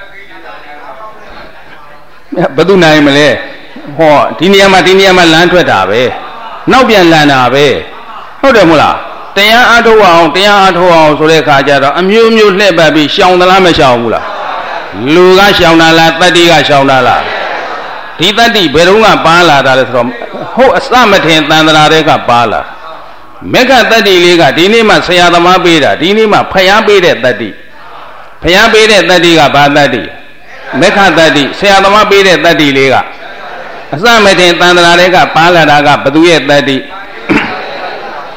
S2: ဘယ်သူနိုင်မလဲဟောဒီနေရာမှာဒီနေရာမှာလမ်းထွက်တာပဲနောက်ပြန်လန်တာပဲဟုတ်တယ်မဟုတ်လားတရားအားထုတ်အောင်တရားအားထုတ်အောင်ဆိုတဲ့အခါကျတော့အမျိုးမျိုးလှည့်ပတ်ပြီးရှောင်သလားမရှောင်ဘူးလားလူကရှောင်တာလားတတ္တိကရှောင်တာလားဒီတတ္တိဘယ်တော့မှပါလာတာလဲဆိုတော့ဟုတ်အစမထင်တန်တရာတွေကပါလာမေဃတတ္တိလေးကဒီနေ့မှဆရာသမားပေးတာဒီနေ့မှဖျားပေးတဲ့တတ္တိဖျားပေးတဲ့တတ္တိကဘာတတ္တိမေဃတတ္တိဆရာသမားပေးတဲ့တတ္တိလေးကအစမထင်တန်တရာတွေကပါလာတာကဘသူရဲ့တတ္တိ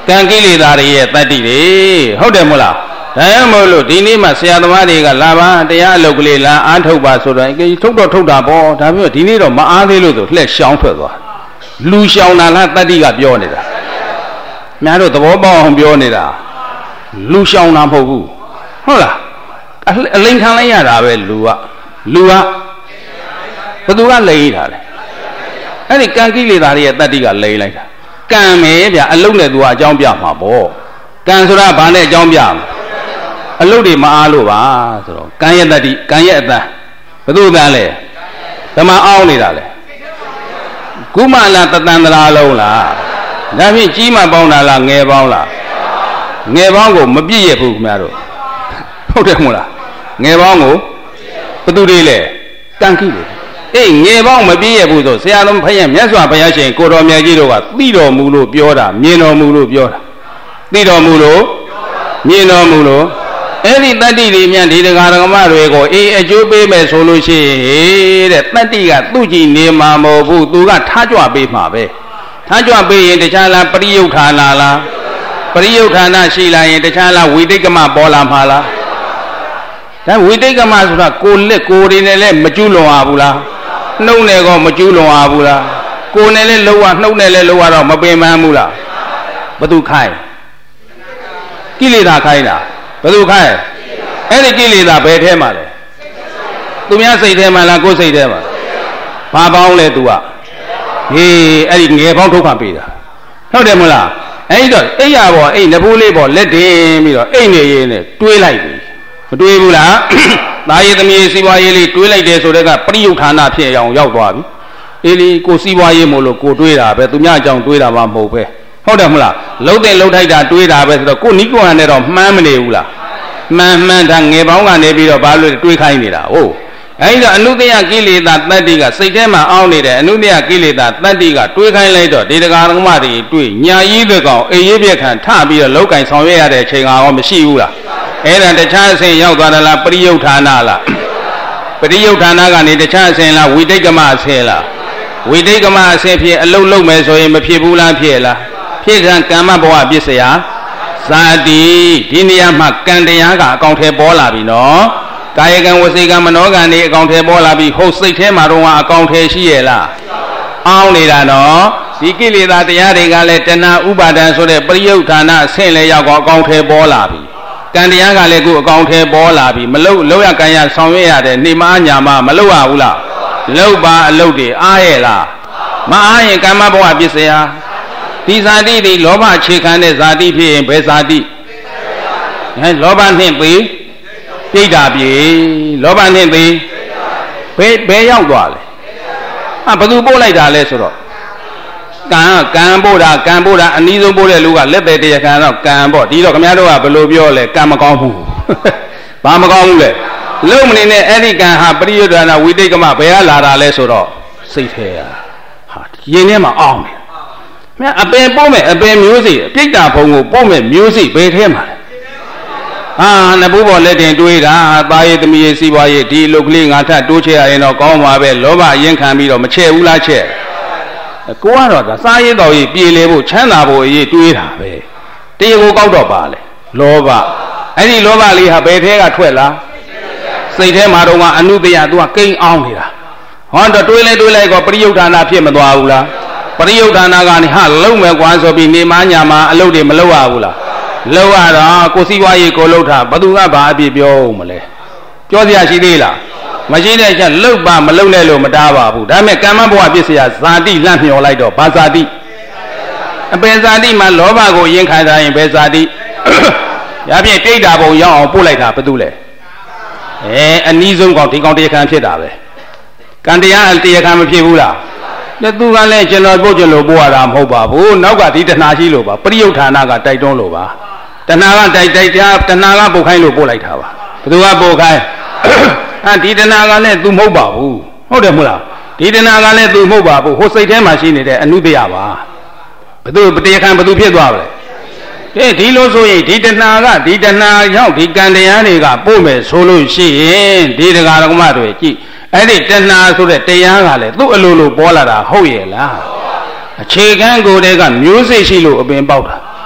S2: ကံကိလေသာတွေရဲ့တတ္တိတွေဟုတ်တယ်မို့လားဒါရမို့လို့ဒီနေ့မှဆရာသမားတွေကလာပါတရားအလုပ်ကလေးလာအားထုတ်ပါဆိုတော့အကြီးထုတ်တော့ထုတ်တာပေါ့ဒါမျိုးဒီနေ့တော့မအားသေးလို့ဆိုလှက်ရှောင်းထွက်သွားလူရှောင်းတာလားတတ္တိကပြောနေတာများတို့သဘောပေါက်အောင်ပြောနေတာလူရှောင်းတာမဟုတ်ဘူးဟုတ်လားအလိန်ခံလိုက်ရတာပဲလူကလူကဘသူကလိန်ထားတယ်အဲ့ဒီကံကိလေသာတွေရဲ့တတ္တိကလိန်လိုက်တာကံမယ်ဗျအလုံးနဲ့သူကအကြောင်းပြမှာပေါ့ကံဆိုတာဘာနဲ့အကြောင်းပြမှာအလုံးတွေမအားလို့ပါဆိုတော့ကံရဲ့တတ္တိကံရဲ့အတန်ဘသူအတန်လဲဓမ္မအောင်နေတာလဲကုမလားတတန်တရာလုံးလားဒါဖြင့်ကြီးမှပေါင်းတာလားငယ်ပေါင်းလားငယ်ပေါင်းကိုမပြည့်ရဘူးခင်ဗျားတို့ဟုတ်တယ်မို့လားငယ်ပေါင်းကိုဘသူတွေလဲကံကိလေအေးငယ်ပေါင်းမပြည့်ရဘူးဆိုဆရာတော်ဘုရားမြတ်စွာဘုရားရှင်ကိုတော်မြတ်ကြီးတို့ကသိတော်မူလို့ပြောတာမြင်တော်မူလို့ပြောတာသိတော်မူလို့မြင်တော်မူလို့အဲ့ဒီတတ္တိတွေမြန်ဒီတရားဓမ္မတွေကိုအေးအကျိုးပေးမယ်ဆိုလို့ရှိရင်တဲ့တတ္တိကသူ့ကြည့်နေမှာမဟုတ်ဘူးသူကထားကြွပေးမှာပဲထားကြွပေးရင်တခြားလားပရိယုဌာနာလားပရိယုဌာနာရှိလာရင်တခြားလားဝိတိတ်ကမပေါ်လာမှာလားဒါဝိတိတ်ကမဆိုတာကိုလက်ကိုတွေနဲ့လည်းမကျူးလွန်ရဘူးလားနှုတ်နဲ့ကောမကျူးလွန်ရဘူးလားကိုယ်နဲ့လည်းလှုပ်ရနှုတ်နဲ့လည်းလှုပ်ရတော့မပင်ပန်းဘူးလားဘသူခိုင်းကိလေသာခိုင်းတာဘသူခိုင်းအဲ့ဒီကိလေသာဘယ်ထဲမှာလဲသူများစိတ်ထဲမှာလားကိုယ်စိတ်ထဲမှာဘာပေါင်းလဲသူကဟေးအဲ့ဒီငယ်ပေါင်းဒုက္ခပေးတာဟုတ်တယ်မလားအဲ့တော့အိယာပေါ်အိနဘူးလေးပေါ်လက်တင်ပြီးတော့အိနေရေးနဲ့တွေးလိုက်ပြီမတွေးဘူးလားသားရည်သမီးစီးပွားရေးလေးတွေးလိုက်တယ်ဆိုတဲ့ကပရိယုဌာဏဖြစ်အောင်ရောက်သွားပြီအေးလီကိုစီးပွားရေးမို့လို့ကိုတွေးတာပဲသူများအကြောင်းတွေးတာမှမဟုတ်ပဲဟုတ်တယ်မလားလှုပ်တဲ့လှုပ်ထိုက်တာတွေးတာပဲဆိုတော့ကိုနိကွန်နဲ့တော့မှန်းမနေဘူးလားမှန်မှန်ဒါငယ်ပေါင်းကနေပြီးတော့ဘာလို့တွေးခိုင်းနေတာဟုတ်အဲဒီတော့အနုတ္တယကိလေသာတတ္တိကစိတ်ထဲမှာအောင်းနေတယ်အနုတ္တယကိလေသာတတ္တိကတွေးခိုင်းလိုက်တော့ဒီတရားဓမ္မတွေတွေးညာကြီးတဲ့ကောင်အေးရေးပြက်ခံထပြီးတော့လောက်ကင်ဆောင်ရွက်ရတဲ့အချိန်ကောမရှိဘူးလားအဲ့ဒါတခြားအစဉ်ရောက်သွားတယ်လားပရိယုဌာဏလားပရိယုဌာဏကနေတခြားအစဉ်လားဝိတိတ်ကမအစဉ်လားဝိတိတ်ကမအစဉ်ဖြစ်အလုံးလုံးမယ်ဆိုရင်မဖြစ်ဘူးလားဖြစ်လားဖြစ်ကံကမ္မဘဝပစ္စယဇာတိဒီနေရာမှာကံတရားကအကောင်ထဲပေါ်လာပြီနော်ကာယကံဝစီကံမနောကံတွေအကောင်ထဲပေါ်လာပြီဟုတ်စိတ်ထဲမှာတော့အကောင်ထဲရှိရဲ့လားအောင်းနေတာနော်ဒီကိလေသာတရားတွေကလည်းတဏှာဥပါဒံဆိုတဲ့ပရိယုဌာဏအဆင့်လဲရောက်တော့အကောင်ထဲပေါ်လာပြီကံတရားကလည်းခုအကောင်ထဲပေါ်လာပြီမလုတ်လောက်ရကံရဆောင်ရွက်ရတဲ့နေမညာမမလုတ်ရဘူးလားလုတ်ပါအလုတ်တွေအားရဲ့လားမအားရင်ကမ္မဘဝပစ္စယဒီဇာတိတွေလောဘအခြေခံတဲ့ဇာတိဖြစ်ရင်ဘယ်ဇာတိအဲလောဘနှင့်ပြီးပြိတ္တာပြေလောဘနှင့်ပြီးဘယ်ဘယ်ရောက်သွားလဲအာဘယ်သူပို့လိုက်တာလဲဆိုတော့ကံကံပို့တာကံပို့တာအနည်းဆုံးပို့တဲ့လူကလက်သေးတရားခံတော့ကံပေါ့ဒီတော့ခင်ဗျားတို့ကဘယ်လိုပြောလဲကံမကောင်းဘူးဘာမကောင်းဘူးလဲလုံမနေနဲ့အဲ့ဒီကံဟာပရိယုဒ္ဓနာဝိတိတ်ကမဘယ်ကလာတာလဲဆိုတော့စိတ်ထဲဟာရင်ထဲမှာအောင်းတယ်မြတ်အပင်ပို့မဲ့အပင်မျိုးစိပြိတ္တာဘုံကိုပို့မဲ့မျိုးစိဘယ်ထဲမှာလဲဟာနဘူးပေါ်လက်တင်တွေးတာသားရည်သမီးရည်စီးပွားရေးဒီလုတ်ကလေးငါထတိုးချဲရရင်တော့ကောင်းပါပဲလောဘရင်ခံပြီးတော့မချဲ့ဘူးလားချဲ့ကိုကတော့ဒါစားရည်တော်ကြီးပြေလေဖို့ချမ်းသာဖို့အရေးတွေးတာပဲတရားကိုကောက်တော့ပါလေလောဘအဲ့ဒီလောဘလေးဟာဘယ်ထဲကထွက်လာစိတ်ထဲမှာတော့ကအနုတ္တယသူကကိန်းအောင်နေတာဟောတော့တွေးလဲတွေးလိုက်တော့ပရိယုဌာဏဖြစ်မသွားဘူးလားပရိယုဌာဏကနေဟာလုံမဲ့ကွာဆိုပြီးနေမညာမှာအလုပ်တွေမလုပ်ရဘူးလားလုပ်ရတော့ကိုစီးပွားရေးကိုလုပ်တာဘသူကဘာအပြစ်ပြောမလဲပြောစရာရှိသေးလားမရှိတဲ့ချက်လှုပ်ပါမလှုပ်နဲ့လို့မတားပါဘူးဒါပေမဲ့ကမ္မဘဝပစ္စယဇာတိလန့်မျောလိုက်တော့ဘာဇာတိအပင်ဇာတိမှာလောဘကိုရင်ခံထားရင်ဘယ်ဇာတိရပြည့်ပြိတ္တာဘုံရောက်အောင်ပို့လိုက်တာဘာတူလဲအဲအနည်းဆုံးကောင်ဒီကောင်တရားခံဖြစ်တာပဲကံတရားတရားခံမဖြစ်ဘူးလားတဲ့သူကလည်းကျွန်တော်ပို့ကျွန်တော်ပို့ရတာမဟုတ်ပါဘူးနောက်ကဒီတဏှာရှိလို့ပါပရိယုဌာဏကတိုက်တွန်းလို့ပါတဏှာကတိုက်တိုက်တာတဏှာကပို့ခိုင်းလို့ပို့လိုက်တာပါဘယ်သူကပို့ခိုင်းဟာဒီတဏှာကလည်း तू မဟုတ်ပါဘူးဟုတ်တယ်မဟုတ်လားဒီတဏှာကလည်း तू မဟုတ်ပါဘူးဟိုစိတ်ထဲမှာရှိနေတဲ့အနုတ္တယပါဘယ်သူတရားခံဘယ်သူဖြစ်သွားပါလဲကဲဒီလိုဆိုရင်ဒီတဏှာကဒီတဏှာရောက်ဒီကံတရားတွေကပို့မယ်ဆိုလို့ရှိရင်ဒီတရားဓမ္မတွေကြည့်အဲ့ဒီတဏှာဆိုတဲ့တရားကလည်းသူ့အလိုလိုပေါ်လာတာဟုတ်ရဲ့လားအခြေခံကိုယ်တည်းကမျိုးစိတ်ရှိလို့အပင်ပေါက်တာ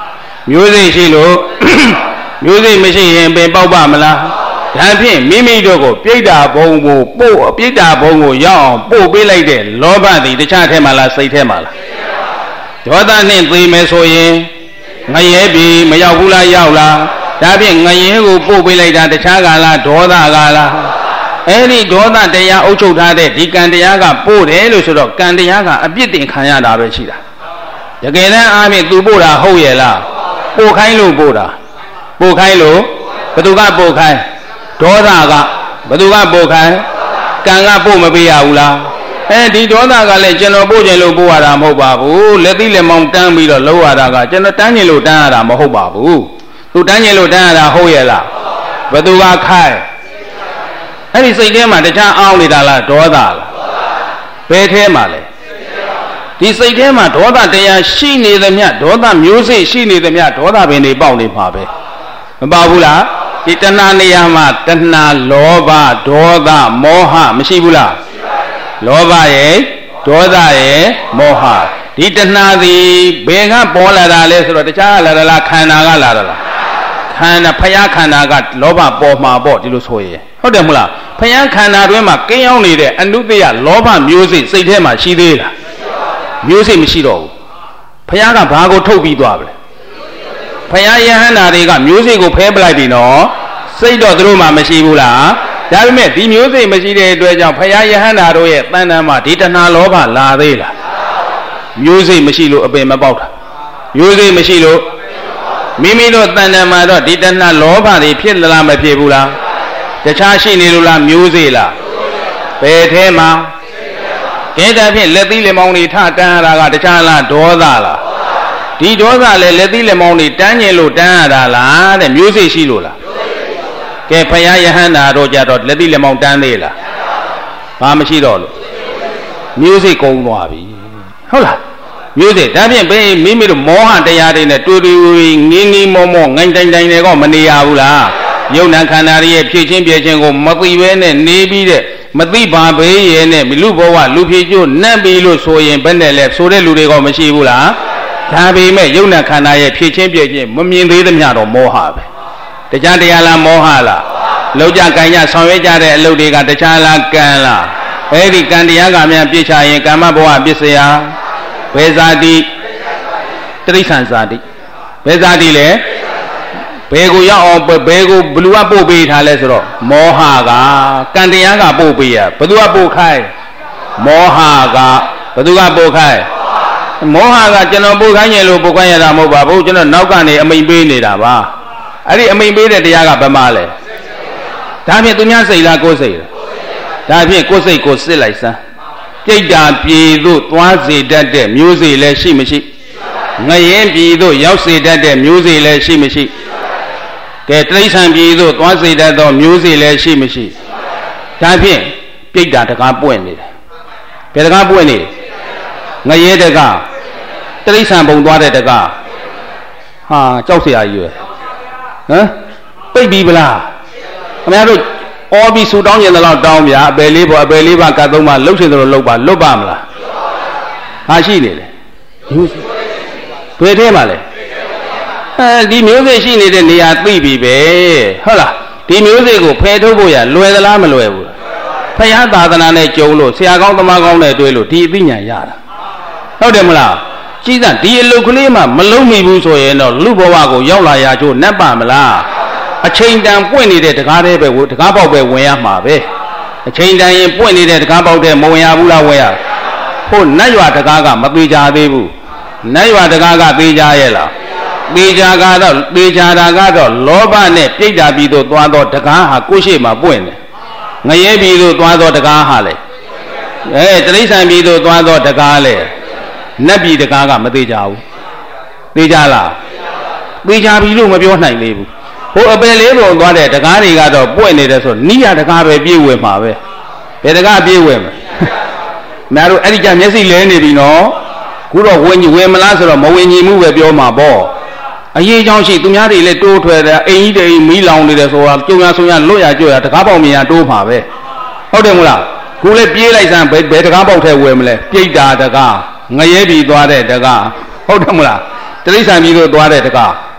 S2: မျိုးစိတ်ရှိလို့မျိုးစိတ်မရှိရင်ပင်ပေါက်ပါမလားဒါဖြင့်မိမိတို့ကိုပြိတ္တာဘုံကိုပို့ပြိတ္တာဘုံကိုရောက်အောင်ပို့ပေးလိုက်တဲ့လောဘသည်တခြားထဲမှာလားစိတ်ထဲမှာလားဒေါသနဲ့သိမယ်ဆိုရင်ငရဲပြီမရောက်ဘူးလားရောက်လားဒါဖြင့်ငရဲကိုပို့ပေးလိုက်တာတခြားကလားဒေါသကလားအဲ့ဒီဒေါသတရားအုပ်ချုပ်ထားတဲ့ဒီကံတရားကပို့တယ်လို့ဆိုတော့ကံတရားကအပြစ်တင်ခံရတာပဲရှိတာတကယ်တမ်းအားဖြင့်သူပို့တာဟုတ်ရဲ့လားပို့ခိုင်းလို့ပို့တာပို့ခိုင်းလို့ဘသူကပို့ခိုင်းဒေါသကဘသူကပို့ခိုင်းကံကပို့မပေးရဘူးလားအဲဒီဒေါသကလည်းကျွန်တော်ပို့ခြင်းလို့ပို့ရတာမဟုတ်ပါဘူးလက်သီးလက်မောင်းတန်းပြီးတော့လှုပ်ရတာကကျွန်တော်တန်းခြင်းလို့တန်းရတာမဟုတ်ပါဘူးသူတန်းခြင်းလို့တန်းရတာဟုတ်ရဲ့လားဘသူကခိုင်းအဲ့ဒီစိတ်ထဲမှာတခြားအောင်းနေတာလားဒေါသလားဘယ်ထဲမှာလဲဒီစိတ်ထဲမှာဒေါသတရားရှိနေသမျှဒေါသမျိုးစိတ်ရှိနေသမျှဒေါသပင်တွေပေါက်နေမှာပဲမပေါက်ဘူးလားဒီတဏှာနေရာမှာတဏှာလောဘဒေါသမောဟမရှိဘူးလားလောဘရဲ့ဒေါသရဲ့မောဟဒီတဏှာသည်ဘယ်ကပေါ်လာတာလဲဆိုတော့တခြားလာတာလားခန္ဓာကလာတာလားခန္ဓာဖယားခန္ဓာကလောဘပေါ်မှာပေါ့ဒီလိုဆိုရင်ဟုတ်တယ်မဟုတ်လားဖယားခန္ဓာတွင်းမှာကင်းရောက်နေတဲ့အနုတ္တယလောဘမျိုးစိတ်စိတ်ထဲမှာရှိသေးလားမျိုးစိတ်မရှိတော့ဘူးဖယားကဘာကိုထုတ်ပြီးသွားပြီဖယားယဟန္တာတွေကမျိုးစိတ်ကိုဖဲပလိုက်ပြီနော်စိတ်တော့သူတို့မှမရှိဘူးလားဒါပေမဲ့ဒီမျိုးစိတ်မရှိတဲ့အတွက်ကြောင့်ဖယားယဟန္တာတို့ရဲ့တန်တမ်းမှာဒီတဏှာလောဘလာသေးလားမျိုးစိတ်မရှိလို့အပင်မပေါက်တာမျိုးစိတ်မရှိလို့မိမိတို့တန်တမ်းမှာတော့ဒီတဏှာလောဘတွေဖြစ်လားမဖြစ်ဘူးလားတခြားရှိနေလို့လားမျိုးစိတ်လားဘယ်ထဲမှာကဲဒါဖြင့်လက်သီးလက်မောင်းတွေထတန်းရတာကတခြားလားဒေါသလားဒီဒေါသလည်းလက်သီးလက်မောင်းတွေတန်းကျင်လို့တန်းရတာလားတဲ့မျိုးစိတ်ရှိလို့လားကဲဖယားယဟန္တာတို့ကြတော့လက်သီးလက်မောင်းတန်းသေးလားဘာမရှိတော့လို့မျိုးစိတ်ကုန်သွားပြီဟုတ်လားမျိုးစိတ်ဒါဖြင့်ဘယ်မိမိတို့မောဟတရားတွေနဲ့တူတူငင်းငင်းမောမောငိုင်းတိုင်းတိုင်းတွေကမနေရဘူးလားယုံနာခန္ဓာရဲ့ဖြစ်ချင်းပြချင်းကိုမသိဘဲနဲ့နေပြီးတဲ့မသိပါဘေးရဲ့နဲ့လူဘဝလူဖြစ်ကျိုးနတ်ပြီလို့ဆိုရင်ဘယ်နဲ့လဲဆိုတဲ့လူတွေကမရှိဘူးလားဒါပေမဲ့ယုံနာခန္ဓာရဲ့ဖြစ်ချင်းပြချင်းမမြင်သေးသမျှတော့မောဟပဲတခြားတရားလားမောဟလားလောက်ကြကံကြဆောင်ရွက်ကြတဲ့အလုပ်တွေကတခြားလားကံလားအဲ့ဒီကံတရားကများပြစ်ချရင်ကာမဘဝပစ္စယဘယ်ဇာတိတိရစ္ဆာန်ဇာတိဘယ်ဇာတိလဲဘယ်ကိုရောက်အောင်ဘယ်ကိုဘလူကပို့ပေးထားလဲဆိုတော့မောဟကကံတရားကပို့ပေးရဘသူကပို့ခိုင်းမောဟကဘသူကပို့ခိုင်းမောဟကကျွန်တော်ပို့ခိုင်းရင်လို့ပို့ခိုင်းရတာမဟုတ်ပါဘူးကျွန်တော်နောက်ကနေအမိန်ပေးနေတာပါအဲ့ဒီအမိန်ပေးတဲ့တရားကဘယ်မှာလဲဒါဖြင့်သူများစိတ်လားကိုယ်စိတ်လားဒါဖြင့်ကိုယ်စိတ်ကိုစစ်လိုက်စမ်းပြိတ္တာပြည်သို့သွားစေတတ်တဲ့မျိုးစေ့လည်းရှိမရှိငရဲပြည်သို့ရောက်စေတတ်တဲ့မျိုးစေ့လည်းရှိမရှိကဲတိရစ္ဆာန်ပြည်သို့သွားစေတတ်သောမျိုးစေ့လည်းရှိမရှိဒါဖြင့်ပြိတ္တာတကားပွင့်နေတယ်ဘယ်တကားပွင့်နေငရဲတကားတိရစ္ဆာန်ပုံသွားတဲ့တကားဟာကြောက်เสียကြီးပဲဟမ်ပိတ်ပြီးဗလားခင်ဗျားတို့အော်ပြီးဆူတောင်းရင်တော့တောင်းပြအပယ်လေးပေါ်အပယ်လေးပါကတ်သုံးပါလှုပ်ရှင်တို့လှုပ်ပါလွတ်ပါမလားဟာရှိနေလေဘယ်ထဲမှာလဲအဲဒီမျိုးစိတ်ရှိနေတဲ့နေရာသိပြီပဲဟုတ်လားဒီမျိုးစိတ်ကိုဖယ်ထုတ်ဖို့ရလွယ်သလားမလွယ်ဘူးဖယားသာသနာနဲ့ကြုံလို့ဆရာကောင်းသမားကောင်းနဲ့တွေ့လို့ဒီအသိဉာဏ်ရတာဟုတ်တယ်မလားကြည်စမ်းဒီအလုတ်ကလေးမှမလုံးမိဘူးဆိုရင်တော့လူဘဝကိုရောက်လာရချိုးနှက်ပါမလားအချိန်တန်ပွင့်နေတဲ့တကားတဲ့ပဲတကားပေါက်ပဲဝင်ရမှာပဲအချိန်တန်ရင်ပွင့်နေတဲ့တကားပေါက်တဲ့မဝင်ရဘူးလားဝင်ရဟုတ်နတ်ရွာတကားကမသေးကြသေးဘူးနတ်ရွာတကားကသေးကြရဲ့လားသေချာကတော့သေချာတာကတော့လောဘနဲ့ပြိတ္တာပြည်သို့သွားတော့တကားဟာကိုယ့်ရှိမှပွင့်တယ်ငရဲပြည်သို့သွားတော့တကားဟာလေအဲတိရစ္ဆာန်ပြည်သို့သွားတော့တကားလေနတ်ပြည်တကားကမသေးကြဘူးသေချာလားသေချာပြီလို့မပြောနိုင်သေးဘူးဟိုအပယ်လေးပုံသွားတဲ့တကားတွေကတော့ပွင့်နေတယ်ဆိုနိယတကားပဲပြည့်ဝမှာပဲဘယ်တကားပြည့်ဝမှာမင်းတို့အဲ့ဒီကြမျက်စိလဲနေပြီနော်ခုတော့ဝင်ကြီးဝင်မလားဆိုတော့မဝင်ကြီးမှုပဲပြောမှာပေါ့အရေးကြောင်းရှိသူများတွေလည်းတိုးထွယ်တယ်အိမ်ကြီးတွေမီးလောင်နေတယ်ဆိုတာကြုံရဆုံရလွတ်ရကြွရတကားပေါက်မြင်ရတိုးမှာပဲဟုတ်တယ်မလားခုလည်းပြေးလိုက်စမ်းဘယ်တကားပေါက်ထဲဝယ်မလဲပြိတ္တာတကားငရဲပြည်သွားတဲ့တကားဟုတ်တယ်မလားတိရစ္ဆာန်ပြည်သို့သွားတဲ့တကား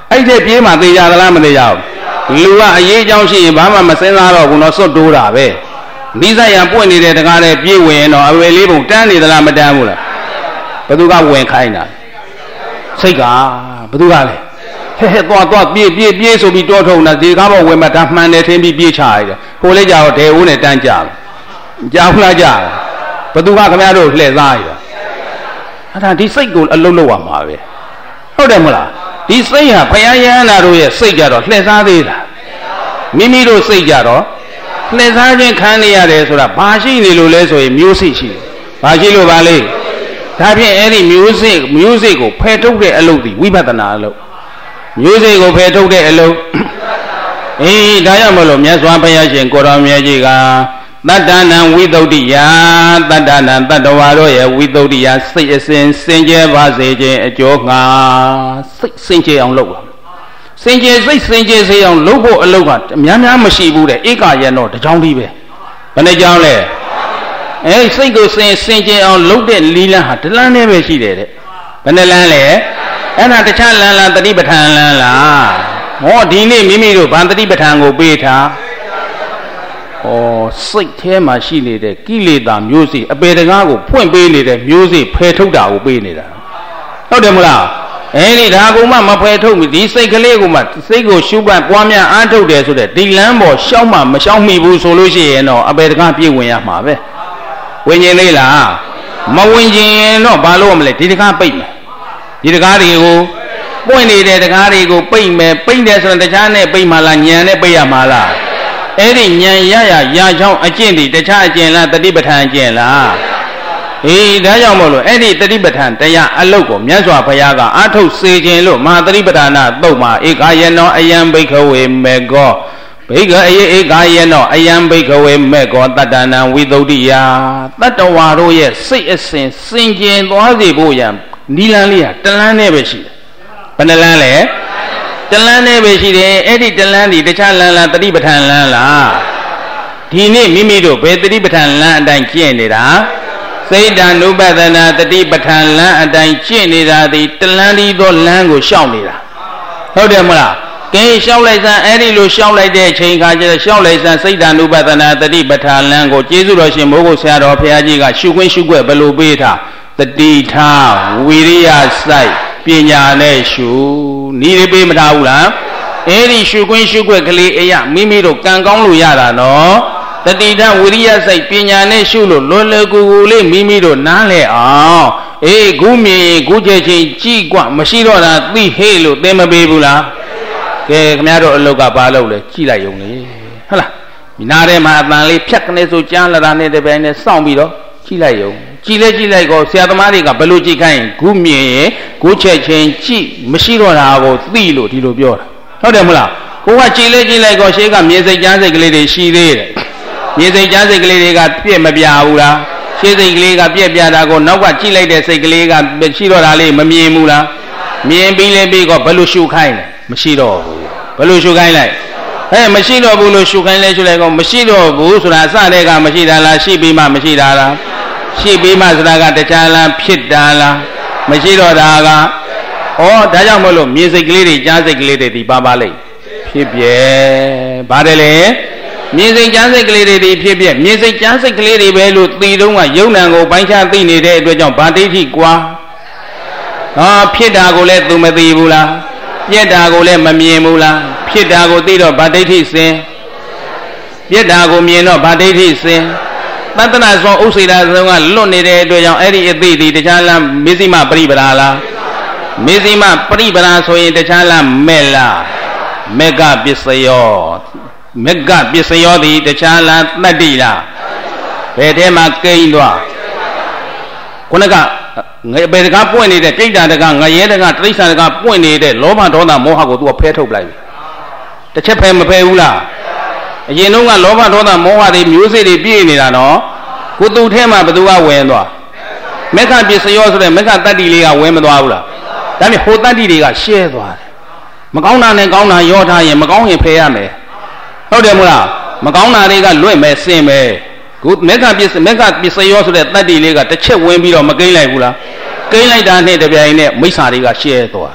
S2: အဲ့ဒီပြေးမှသေးကြသလားမသေးကြဘူးလူကအရေးအကြောင်းရှိရင်ဘာမှမစင်စားတော့ဘူးတော့စွတ်တိုးတာပဲနိစ္စရပွင့်နေတဲ့တကားနဲ့ပြေးဝင်တော့အဝယ်လေးပုံတန်းနေသလားမတန်းဘူးလားဘသူကဝင်ခိုင်းတာစိတ်ကဘသူကလဲဟဲ့ဟဲ့သွားသွားပြေးပြေးပြေးဆိုပြီးတောထုံတာဒီကားပေါ်ဝင်မှဒါမှန်တယ်ထင်းပြီးပြေးချရတယ်ကိုလေးကြောက်ဒဲဦးနဲ့တန်းကြတယ်ကြောက်လားကြဘသူကခင်ဗျားတို့လှည့်စားရတာအဲ့ဒါဒီစိတ်ကိုအလုံးလုံးရမှာပဲဟုတ်တယ်မလားဒီစိတ်ဟာဘုရားယဟန္တာတို့ရဲ့စိတ်ကြတော့လှည့်စားသေးတာမိမိတို့စိတ်ကြတော့လှည့်စားခြင်းခံနေရတယ်ဆိုတာဘာရှိနေလို့လဲဆိုရင်မျိုးစိတ်ရှိတယ်ဘာရှိလို့ပါလဲဒါဖြင့်အဲ့ဒီမျိုးစိတ်မျိုးစိတ်ကိုဖယ်ထုတ်တဲ့အလုပ်ဒီဝိပဿနာအလုပ်မျိုးစိတ်ကိုဖယ်ထုတ်တဲ့အလုပ်အေးဒါကြောင့်မလို့မြတ်စွာဘုရားရှင်ကိုတော်မြတ်ကြီးကတတ္တနံဝိသုဒ္ဓိယတတ္တနံတတ္တဝါတို့ရဲ့ဝိသုဒ္ဓိယစိတ်အစဉ်စင်ကြယ်ပါစေခြင်းအကျိုးငှာစိတ်စင်ကြယ်အောင်လုပ်ပါစင်ကြယ်စိတ်စင်ကြယ်စေအောင်လုပ်ဖို့အလုပ်ကအများများမရှိဘူးတဲ့ဧကယံတော့တကြောင်းတည်းပဲဘယ်နှကြောင်းလဲအဲစိတ်ကိုစင်စင်ကြယ်အောင်လုပ်တဲ့လီလန်းဟာတလန်းနဲ့ပဲရှိတယ်တဲ့ဘယ်နှလန်းလဲအဲ့ဒါတခြားလန်းလားတတိပဋ္ဌာန်လန်းလားဟောဒီနေ့မိမိတို့ဗန္တတိပဋ္ဌာန်ကိုပေးထားဩစိတ်ထဲမှာရှိနေတဲ့ကိလေသာမျိုးစိအပေတကားကိုဖွင့်ပေးနေတဲ့မျိုးစိဖယ်ထုတ်တာကိုပေးနေတာဟုတ်တယ်မလားအဲဒီဒါကုမှမဖယ်ထုတ်ဘူးဒီစိတ်ကလေးကိုမှစိတ်ကိုရှုပ်ပွားပွားများအားထုတ်တယ်ဆိုတဲ့ဒီလမ်းပေါ်ရှောက်မှမရှောက်မိဘူးဆိုလို့ရှိရင်တော့အပေတကားပြည့်ဝင်ရမှာပဲဝင်ရင်လေးလားမဝင်ရင်တော့ဘာလို့မလဲဒီတကားပိတ်မယ်ဒီတကားတွေကိုပွင့်နေတဲ့တကားတွေကိုပိတ်မယ်ပိတ်တယ်ဆိုရင်တခြားနဲ့ပိတ်မှလားညံနဲ့ပိတ်ရမှာလားအဲ့ဒီဉာဏ်ရရရာချောင်းအကျင့်ဒီတခြားအကျင့်လားတတိပဋ္ဌာန်အကျင့်လားအေးဒါကြောင့်မို့လို့အဲ့ဒီတတိပဋ္ဌာန်တရားအလုတ်ကိုမြတ်စွာဘုရားကအာထုတ်စေခြင်းလို့မဟာတတိပဋ္ဌာနာသုတ်မှာဧကယနောအယံဘိက္ခဝေမေကောဘိက္ခအေဧကယနောအယံဘိက္ခဝေမေကောတတ္တနံဝိသုဒ္ဓိယတတ္တဝါတို့ရဲ့စိတ်အစဉ်စင်ကြယ်သွားစေဖို့ရန်နီလန်းလေးဟာတလန်းနဲ့ပဲရှိတယ်ဘယ်နှလန်းလဲတလန်းနဲ့ပဲရှိတယ်အဲ့ဒီတလန်းဒီတခြားလန်းလားတတိပဋ္ဌာန်လန်းလားဒီနေ့မိမိတို့ဘယ်တတိပဋ္ဌာန်လန်းအတိုင်းကျင့်နေတာစိတ်တ ानु ပဒနာတတိပဋ္ဌာန်လန်းအတိုင်းကျင့်နေတာဒီတလန်းဒီသောလန်းကိုရှောက်နေတာဟုတ်တယ်မလားကဲရှောက်လိုက်စမ်းအဲ့ဒီလိုရှောက်လိုက်တဲ့အချိန်ခါကျတော့ရှောက်လိုက်စမ်းစိတ်တ ानु ပဒနာတတိပဋ္ဌာန်လန်းကိုကျေးဇူးတော်ရှင်မိုးကိုဆရာတော်ဘုရားကြီးကရှုခွင့်ရှုခွက်ဘယ်လိုပေးထားတတိထားဝိရိယစိုက်ပညာနဲ့ရှုနီးလေးပေးမထားဘူးလားအဲ့ဒီရှုခွင့်ရှုခွက်ကလေးအရာမိမိတို့ကံကောင်းလို့ရတာနော်တတိထဝိရိယစိုက်ပညာနဲ့ရှုလို့လွယ်လွယ်ကူကူလေးမိမိတို့နားလဲအောင်အေးခုမြင်ခုချက်ချင်းကြည့်กว่าမရှိတော့တာသိဟေ့လို့သင်မပေးဘူးလားကဲခင်ဗျားတို့အလုတ်ကဘာလုပ်လဲကြည့်လိုက်ုံလေဟုတ်လားဒီနားထဲမှာအတန်လေးဖြတ်ကနေဆိုကြားလာတာနဲ့တပြိုင်နဲ့စောင့်ပြီးတော့ကြည့်လိုက်ုံကြည့်လဲကြည့်လိုက်ကောဆရာသမားတွေကဘယ်လိုကြည့်ခိုင်းခုမြင်ရင်ခုချက်ချင်းကြည့်မရှိတော့တာကိုသိလို့ဒီလိုပြောတာဟုတ်တယ်မလားကိုကကြည်လေးကြည်လိုက်ကောရှေးကမြေစိတ်ကြားစိတ်ကလေးတွေရှိသေးတယ်မြေစိတ်ကြားစိတ်ကလေးတွေကပြည့်မပြဘူးလားရှေးစိတ်ကလေးကပြည့်ပြတာကိုနောက်ကကြည်လိုက်တဲ့စိတ်ကလေးကရှိတော့တာလေးမမြင်ဘူးလားမြင်ပြီးလဲပြီးကောဘယ်လိုရှုခိုင်းလဲမရှိတော့ဘူးဘယ်လိုရှုခိုင်းလိုက်ဟဲ့မရှိတော့ဘူးလို့ရှုခိုင်းလဲရှုလိုက်ကောမရှိတော့ဘူးဆိုတာအစတည်းကမရှိတာလားရှိပြီးမှမရှိတာလားရှိပြီးမှဆိုတာကတခြားလားဖြစ်တာလားမရှိတော့တာကဩဒါကြောင့်မလို့မြေစိတ်ကလေးတွေကြားစိတ်ကလေးတွေဒီပါပါလိမ့်ဖြစ်ပြဲပါတယ်လေမြေစိတ်ကြားစိတ်ကလေးတွေဒီဖြစ်ပြဲမြေစိတ်ကြားစိတ်ကလေးတွေပဲလို့သိတော့ကယုံနံကိုပိုင်းခြားသိနေတဲ့အတွက်ကြောင့်ဗာဒိဋ္ဌိကွာဟောဖြစ်တာကိုလည်းသူမသိဘူးလားပြက်တာကိုလည်းမမြင်ဘူးလားဖြစ်တာကိုသိတော့ဗာဒိဋ္ဌိစင်ပြက်တာကိုမြင်တော့ဗာဒိဋ္ဌိစင်တတ္တနာသောဥစ္စေတာဆုံးကလွတ်နေတဲ့အတွက်ကြောင့်အဲ့ဒီအသိဒီတခြားလားမေဇိမပရိပဒါလားမေဇိမပရိပဒါဆိုရင်တခြားလားမဲ့လားမေကပစ္စယောမေကပစ္စယောဒီတခြားလားတတ္တိလားဘယ်ထဲမှာကိန်းသွားခုနကငယ်ပေတကားပွင့်နေတဲ့ကိဋ္တာတကားငရဲတကားတိရစ္ဆာန်တကားပွင့်နေတဲ့လောဘဒေါသမောဟကိုသူကဖဲထုတ်လိုက်ပြီတစ်ချက်ဖဲမဖဲဘူးလားအရင်တုန်းကလောဘဒေါသမောဟတွေမျိုးစေ့တွေပြည့်နေတာနော်ကိုသူ့ထဲမှာဘသူကဝင်သွားမေခပစ္စယောဆိုတဲ့မေခတတ္တိလေးကဝင်မသွားဘူးလားဒါနဲ့ဟိုတတ္တိတွေကရှဲသွားတယ်မကောင်းတာနဲ့ကောင်းတာရောထားရင်မကောင်းရင်ဖယ်ရမယ်ဟုတ်တယ်မလားမကောင်းတာတွေကလွင့်မယ်စင်မယ်ခုမေခပစ္စမေခပစ္စယောဆိုတဲ့တတ္တိလေးကတစ်ချက်ဝင်ပြီးတော့မကိန်းလိုက်ဘူးလားကိန်းလိုက်တာနဲ့တပြိုင်နဲ့မိစ္ဆာတွေကရှဲသွား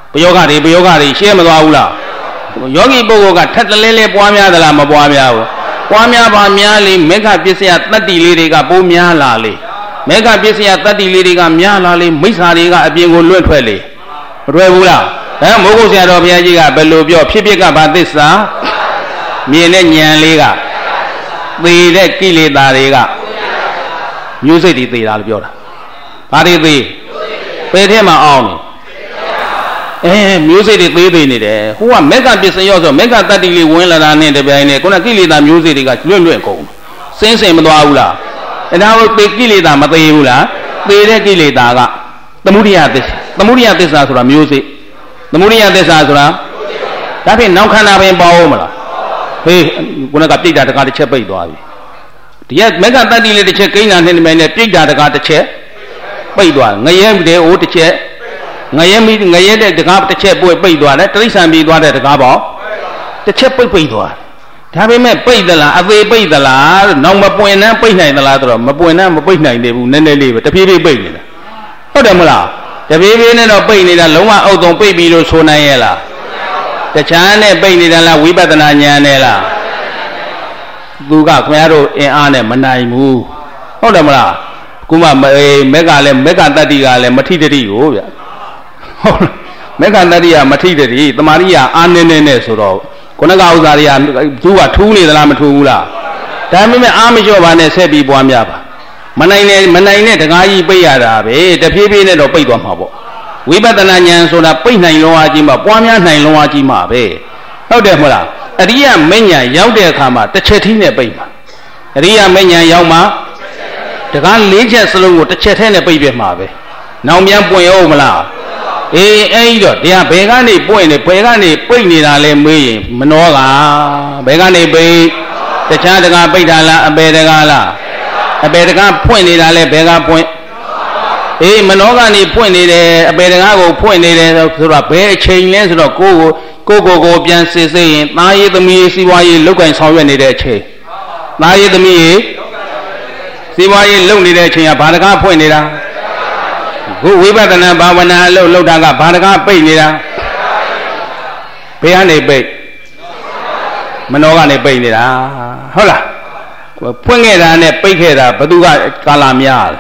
S2: ယောဂတွေပယောဂတွေရှင်းမသွားဘူးလားယောဂီပုဂ္ဂိုလ်ကထက်တလဲလဲပွားများသလားမပွားများဘူးပွားများပါများလေမေဃပစ္စယတတ္တိလေးတွေကပိုးများလာလေမေဃပစ္စယတတ္တိလေးတွေကများလာလေမိစ္ဆာတွေကအပြင်ကိုလွတ်ထွက်လေမတွေ့ဘူးလားအဲမိုးကုတ်ဆရာတော်ဘုရားကြီးကဘယ်လိုပြောဖြစ်ဖြစ်ကဘာသစ္စာမြင်တဲ့ဉာဏ်လေးကသေတဲ့ကိလေသာတွေကမျိုးစိတ်တွေသေတာလို့ပြောတာဘာတွေသေပယ်ထဲမှာအောင်နေအဲမျိုးစိတ်တွေသေးသေးနေတယ်ဟိုကမေဃပစ္စယောဆိုမေဃတတ္တိလေးဝင်လာတာနဲ့တပြိုင်နက်ခုနကိလေသာမျိုးစိတ်တွေကလွတ်လွတ်ကုန်စင်းစင်မသွားဘူးလားအဲဒါကိုသေကိလေသာမသေးဘူးလားသေတဲ့ကိလေသာကသမုဒိယသစ္စာသမုဒိယသစ္စာဆိုတာမျိုးစိတ်သမုဒိယသစ္စာဆိုတာဒါဖြင့်နောက်ခန္ဓာပင်ပေါအောင်မလားဟေးခုနကပြိတ္တာတကားတစ်ချက်ပိတ်သွားပြီဒီကမေဃတတ္တိလေးတစ်ချက်ကိန်းတာနဲ့ဒီမဲ့နဲ့ပြိတ္တာတကားတစ်ချက်ပိတ်သွားငရဲတဲ့အိုးတစ်ချက်ငရဲမိငရဲတဲ့တကားတစ်ချက်ပွေပိတ်သွားတယ်တိရစ္ဆာန်ပြေးသွားတဲ့တကားပေါ့တစ်ချက်ပိတ်ပိတ်သွားဒါပေမဲ့ပိတ်သလားအသေးပိတ်သလားနောက်မပွင့်နှမ်းပိတ်နိုင်သလားဆိုတော့မပွင့်နှမ်းမပိတ်နိုင်သေးဘူးနည်းနည်းလေးပဲတဖြည်းဖြည်းပိတ်နေတာဟုတ်တယ်မလားတဖြည်းဖြည်းနဲ့တော့ပိတ်နေတာလုံးဝအောက်ဆုံးပိတ်ပြီးလို့ဆိုနိုင်ရဲ့လားတခြားနဲ့ပိတ်နေတာလားဝိပဿနာဉာဏ်နဲ့လားသူကခင်ဗျားတို့အင်အားနဲ့မနိုင်ဘူးဟုတ်တယ်မလားခုမှမက်ကလည်းမက်ကတတ္တိကလည်းမထိတတိကိုဗျဟုတ်မက်ကတတ္တိကမထိတတိတမာရိယအာနေနေနဲ့ဆိုတော့ခုနကဥစ္စာတွေကသူကထူးနေသလားမထူးဘူးလားဒါပေမဲ့အာမလျှော့ပါနဲ့ဆက်ပြီးပွားများပါမနိုင်နဲ့မနိုင်နဲ့တကားကြီးပိတ်ရတာပဲတဖြည်းဖြည်းနဲ့တော့ပိတ်သွားမှာပေါ့ဝိပဿနာဉာဏ်ဆိုတာပိတ်နိုင်လုံးအားကြီးမှပွားများနိုင်လုံးအားကြီးမှပဲဟုတ်တယ်မဟုတ်လားအရိယမဉ္ဇဉ်ရောက်တဲ့အခါမှာတစ်ချက်ထီးနဲ့ပိတ်မှာအရိယမဉ္ဇဉ်ရောက်မှတကားလေးချက်စလုံးကိုတစ်ချက်ထဲနဲ့ပိတ်ပြမှာပဲနောင်ပြန်ပွင့်ရောမလားအေးအဲ့တော့တရားဘယ်ကနေပွင့်နေဘယ်ကနေပိတ်နေတာလဲမေးရင်မနှောကဘယ်ကနေပိတ်တခြားတကားပိတ်တာလားအပေတကားလားအပေတကားဖွင့်နေတာလဲဘယ်ကဖွင့်အေးမနှောကနေဖွင့်နေတယ်အပေတကားကိုဖွင့်နေတယ်ဆိုတော့ဘယ်အချိန်လဲဆိုတော့ကိုကိုကိုကိုကိုပြန်စစ်စစ်ရင်သားရေးသမီးရေးစီးပွားရေးလောက်ကင်ဆောင်ရွက်နေတဲ့အချိန်သားရေးသမီးရေးစီးပွားရေးလုပ်နေတဲ့အချိန်ကဘာတကားဖွင့်နေတာခုဝိပဿနာဘာဝနာအလုပ်လုပ်တာကဘာတကားပိတ်နေတာဘယ်ကနေပိတ်မနှောကနေပိတ်နေတာဟုတ်လားဖွင့်ခဲ့တာနဲ့ပိတ်ခဲ့တာဘသူကကာလာများ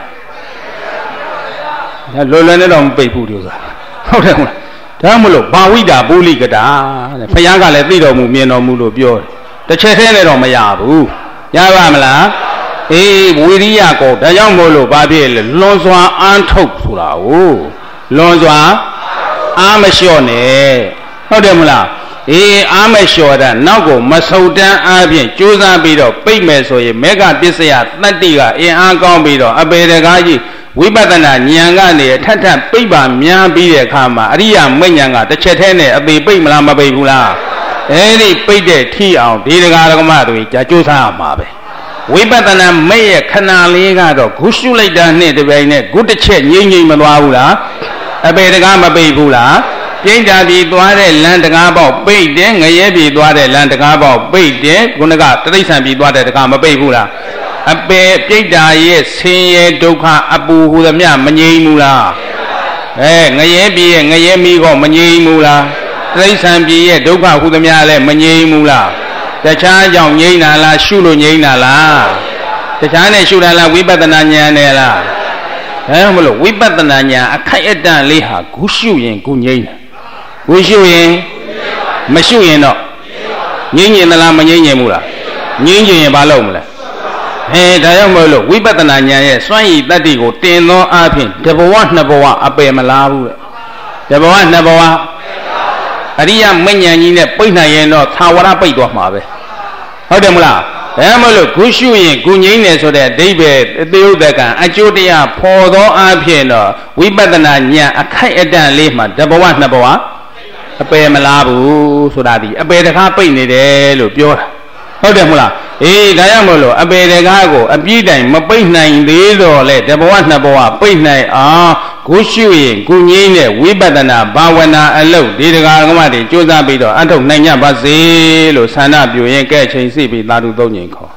S2: လဲလွယ်လွယ်နဲ့တော့မပိတ်ဘူးဒီဥစ္စာဟုတ်တယ်ဟုတ်လားဒါမှမလို့ဘာဝိတာပုလိကတာတဲ့ဘုရားကလည်းသိတော်မူမြင်တော်မူလို့ပြောတယ်တစ်ချက်တည်းနဲ့တော့မရဘူးရပါမလားအေးဝိရိယကိုဒါကြောင့်မို့လို့ဘာဖြစ်လဲလွန်စွာအာထုတ်ဆိုတာကိုလွန်စွာအာမလျှော့နဲ့ဟုတ်တယ်မလားအေးအာမလျှော့တာနောက်ကိုမဆုတ်တန်းအားဖြင့်ကြိုးစားပြီးတော့ပိတ်မယ်ဆိုရင်မေဃပစ္စယတတ္တိကအင်အားကောင်းပြီးတော့အပေတကားကြီးဝိပဿနာဉာဏ်ကနေအထက်ထပ်ပိတ်ပါများပြီးတဲ့အခါမှာအရိယာမဉ္ဇဉ်ကတစ်ချက်တည်းနဲ့အပေပိတ်မလားမပိတ်ဘူးလားအဲဒီပိတ်တဲ့ထီအောင်ဒီဒကာဒကမတွေကြာကြိုးစားရမှာပဲဝိပဿနာမဲ့ရဲ့ခဏလေးကတော့ဂုရှုလိုက်တာနဲ့တပြိုင်နဲ့ဂုတစ်ချက်ငြိမ့်ငြိမ့်မသွားဘူးလားအပေတကားမပိတ်ဘူးလားပြိဋ္ဌာပြည်သွားတဲ့လမ်းတကားပေါက်ပိတ်တယ်ငရဲပြည်သွားတဲ့လမ်းတကားပေါက်ပိတ်တယ်ခုနကတတိဆံပြည်သွားတဲ့တကားမပိတ်ဘူးလားအပေပြိဋ္ဌာရဲ့ဆင်းရဲဒုက္ခအပူဟူသမျှမငြိမ်းဘူးလားအဲငရဲပြည်ရဲ့ငရဲမီးကောမငြိမ်းဘူးလားတတိဆံပြည်ရဲ့ဒုက္ခဟူသမျှလည်းမငြိမ်းဘူးလားတခြားကြောင့်ငြိမ်းတာလားရှုလို့ငြိမ်းတာလားတခြားနဲ့ရှုတာလားဝိပဿနာဉာဏ်နဲ့လားအဲမလို့ဝိပဿနာဉာဏ်အခိုက်အတန့်လေးဟာဂုရှုရင်ဂုငြိမ်းတာဂုရှုရင်မရှုရင်တော့ငြိမ်းရင်သလားမငြိမ်းရင်ဘူးလားငြိမ်းရင်ဘာလုပ်မလဲအဲဒါကြောင့်မို့လို့ဝိပဿနာဉာဏ်ရဲ့စွမ်းရည်တတ္တိကိုတင်သောအားဖြင့်တဘဝနှစ်ဘဝအပယ်မလားဘူးတဲ့တဘဝနှစ်ဘဝအရိယမဉ္ဇဉ်ကြီးနဲ့ပိတ်နိုင်ရင်တော့သာဝရပိတ်သွားမှာပဲဟုတ်တယ်မလားဒါမှမဟုတ်ဂုရှုရင်ဂုငြိမ်းတယ်ဆိုတဲ့အဓိပ္ပာယ်အသေးဥဒ္ဒကံအကျိုးတရားဖော်သောအားဖြင့်တော့ဝိပဿနာဉာဏ်အခိုက်အတန့်လေးမှာတဘဝနှစ်ဘဝအပယ်မလားဘူးဆိုတာဒီအပယ်တကားပိတ်နေတယ်လို့ပြောတာဟုတ်တယ်မလားအေးဒါကြောင့်မို့လို့အပေတကားကိုအပြည့်တိုင်မပိတ်နိုင်သေးတော့လေတဘဝနှစ်ဘဝပိတ်နိုင်အောင်ဂုရှုရင်ဂုငြိမ်းတဲ့ဝိပဿနာဘာဝနာအလုပ်ဒီတရားကမ္မတွေကြိုးစားပြီးတော့အထုတ်နိုင်ကြပါစေလို့ဆန္ဒပြုရင်ကဲချိန်စီပြီးသာဓုသုံးချိန်ခေါ်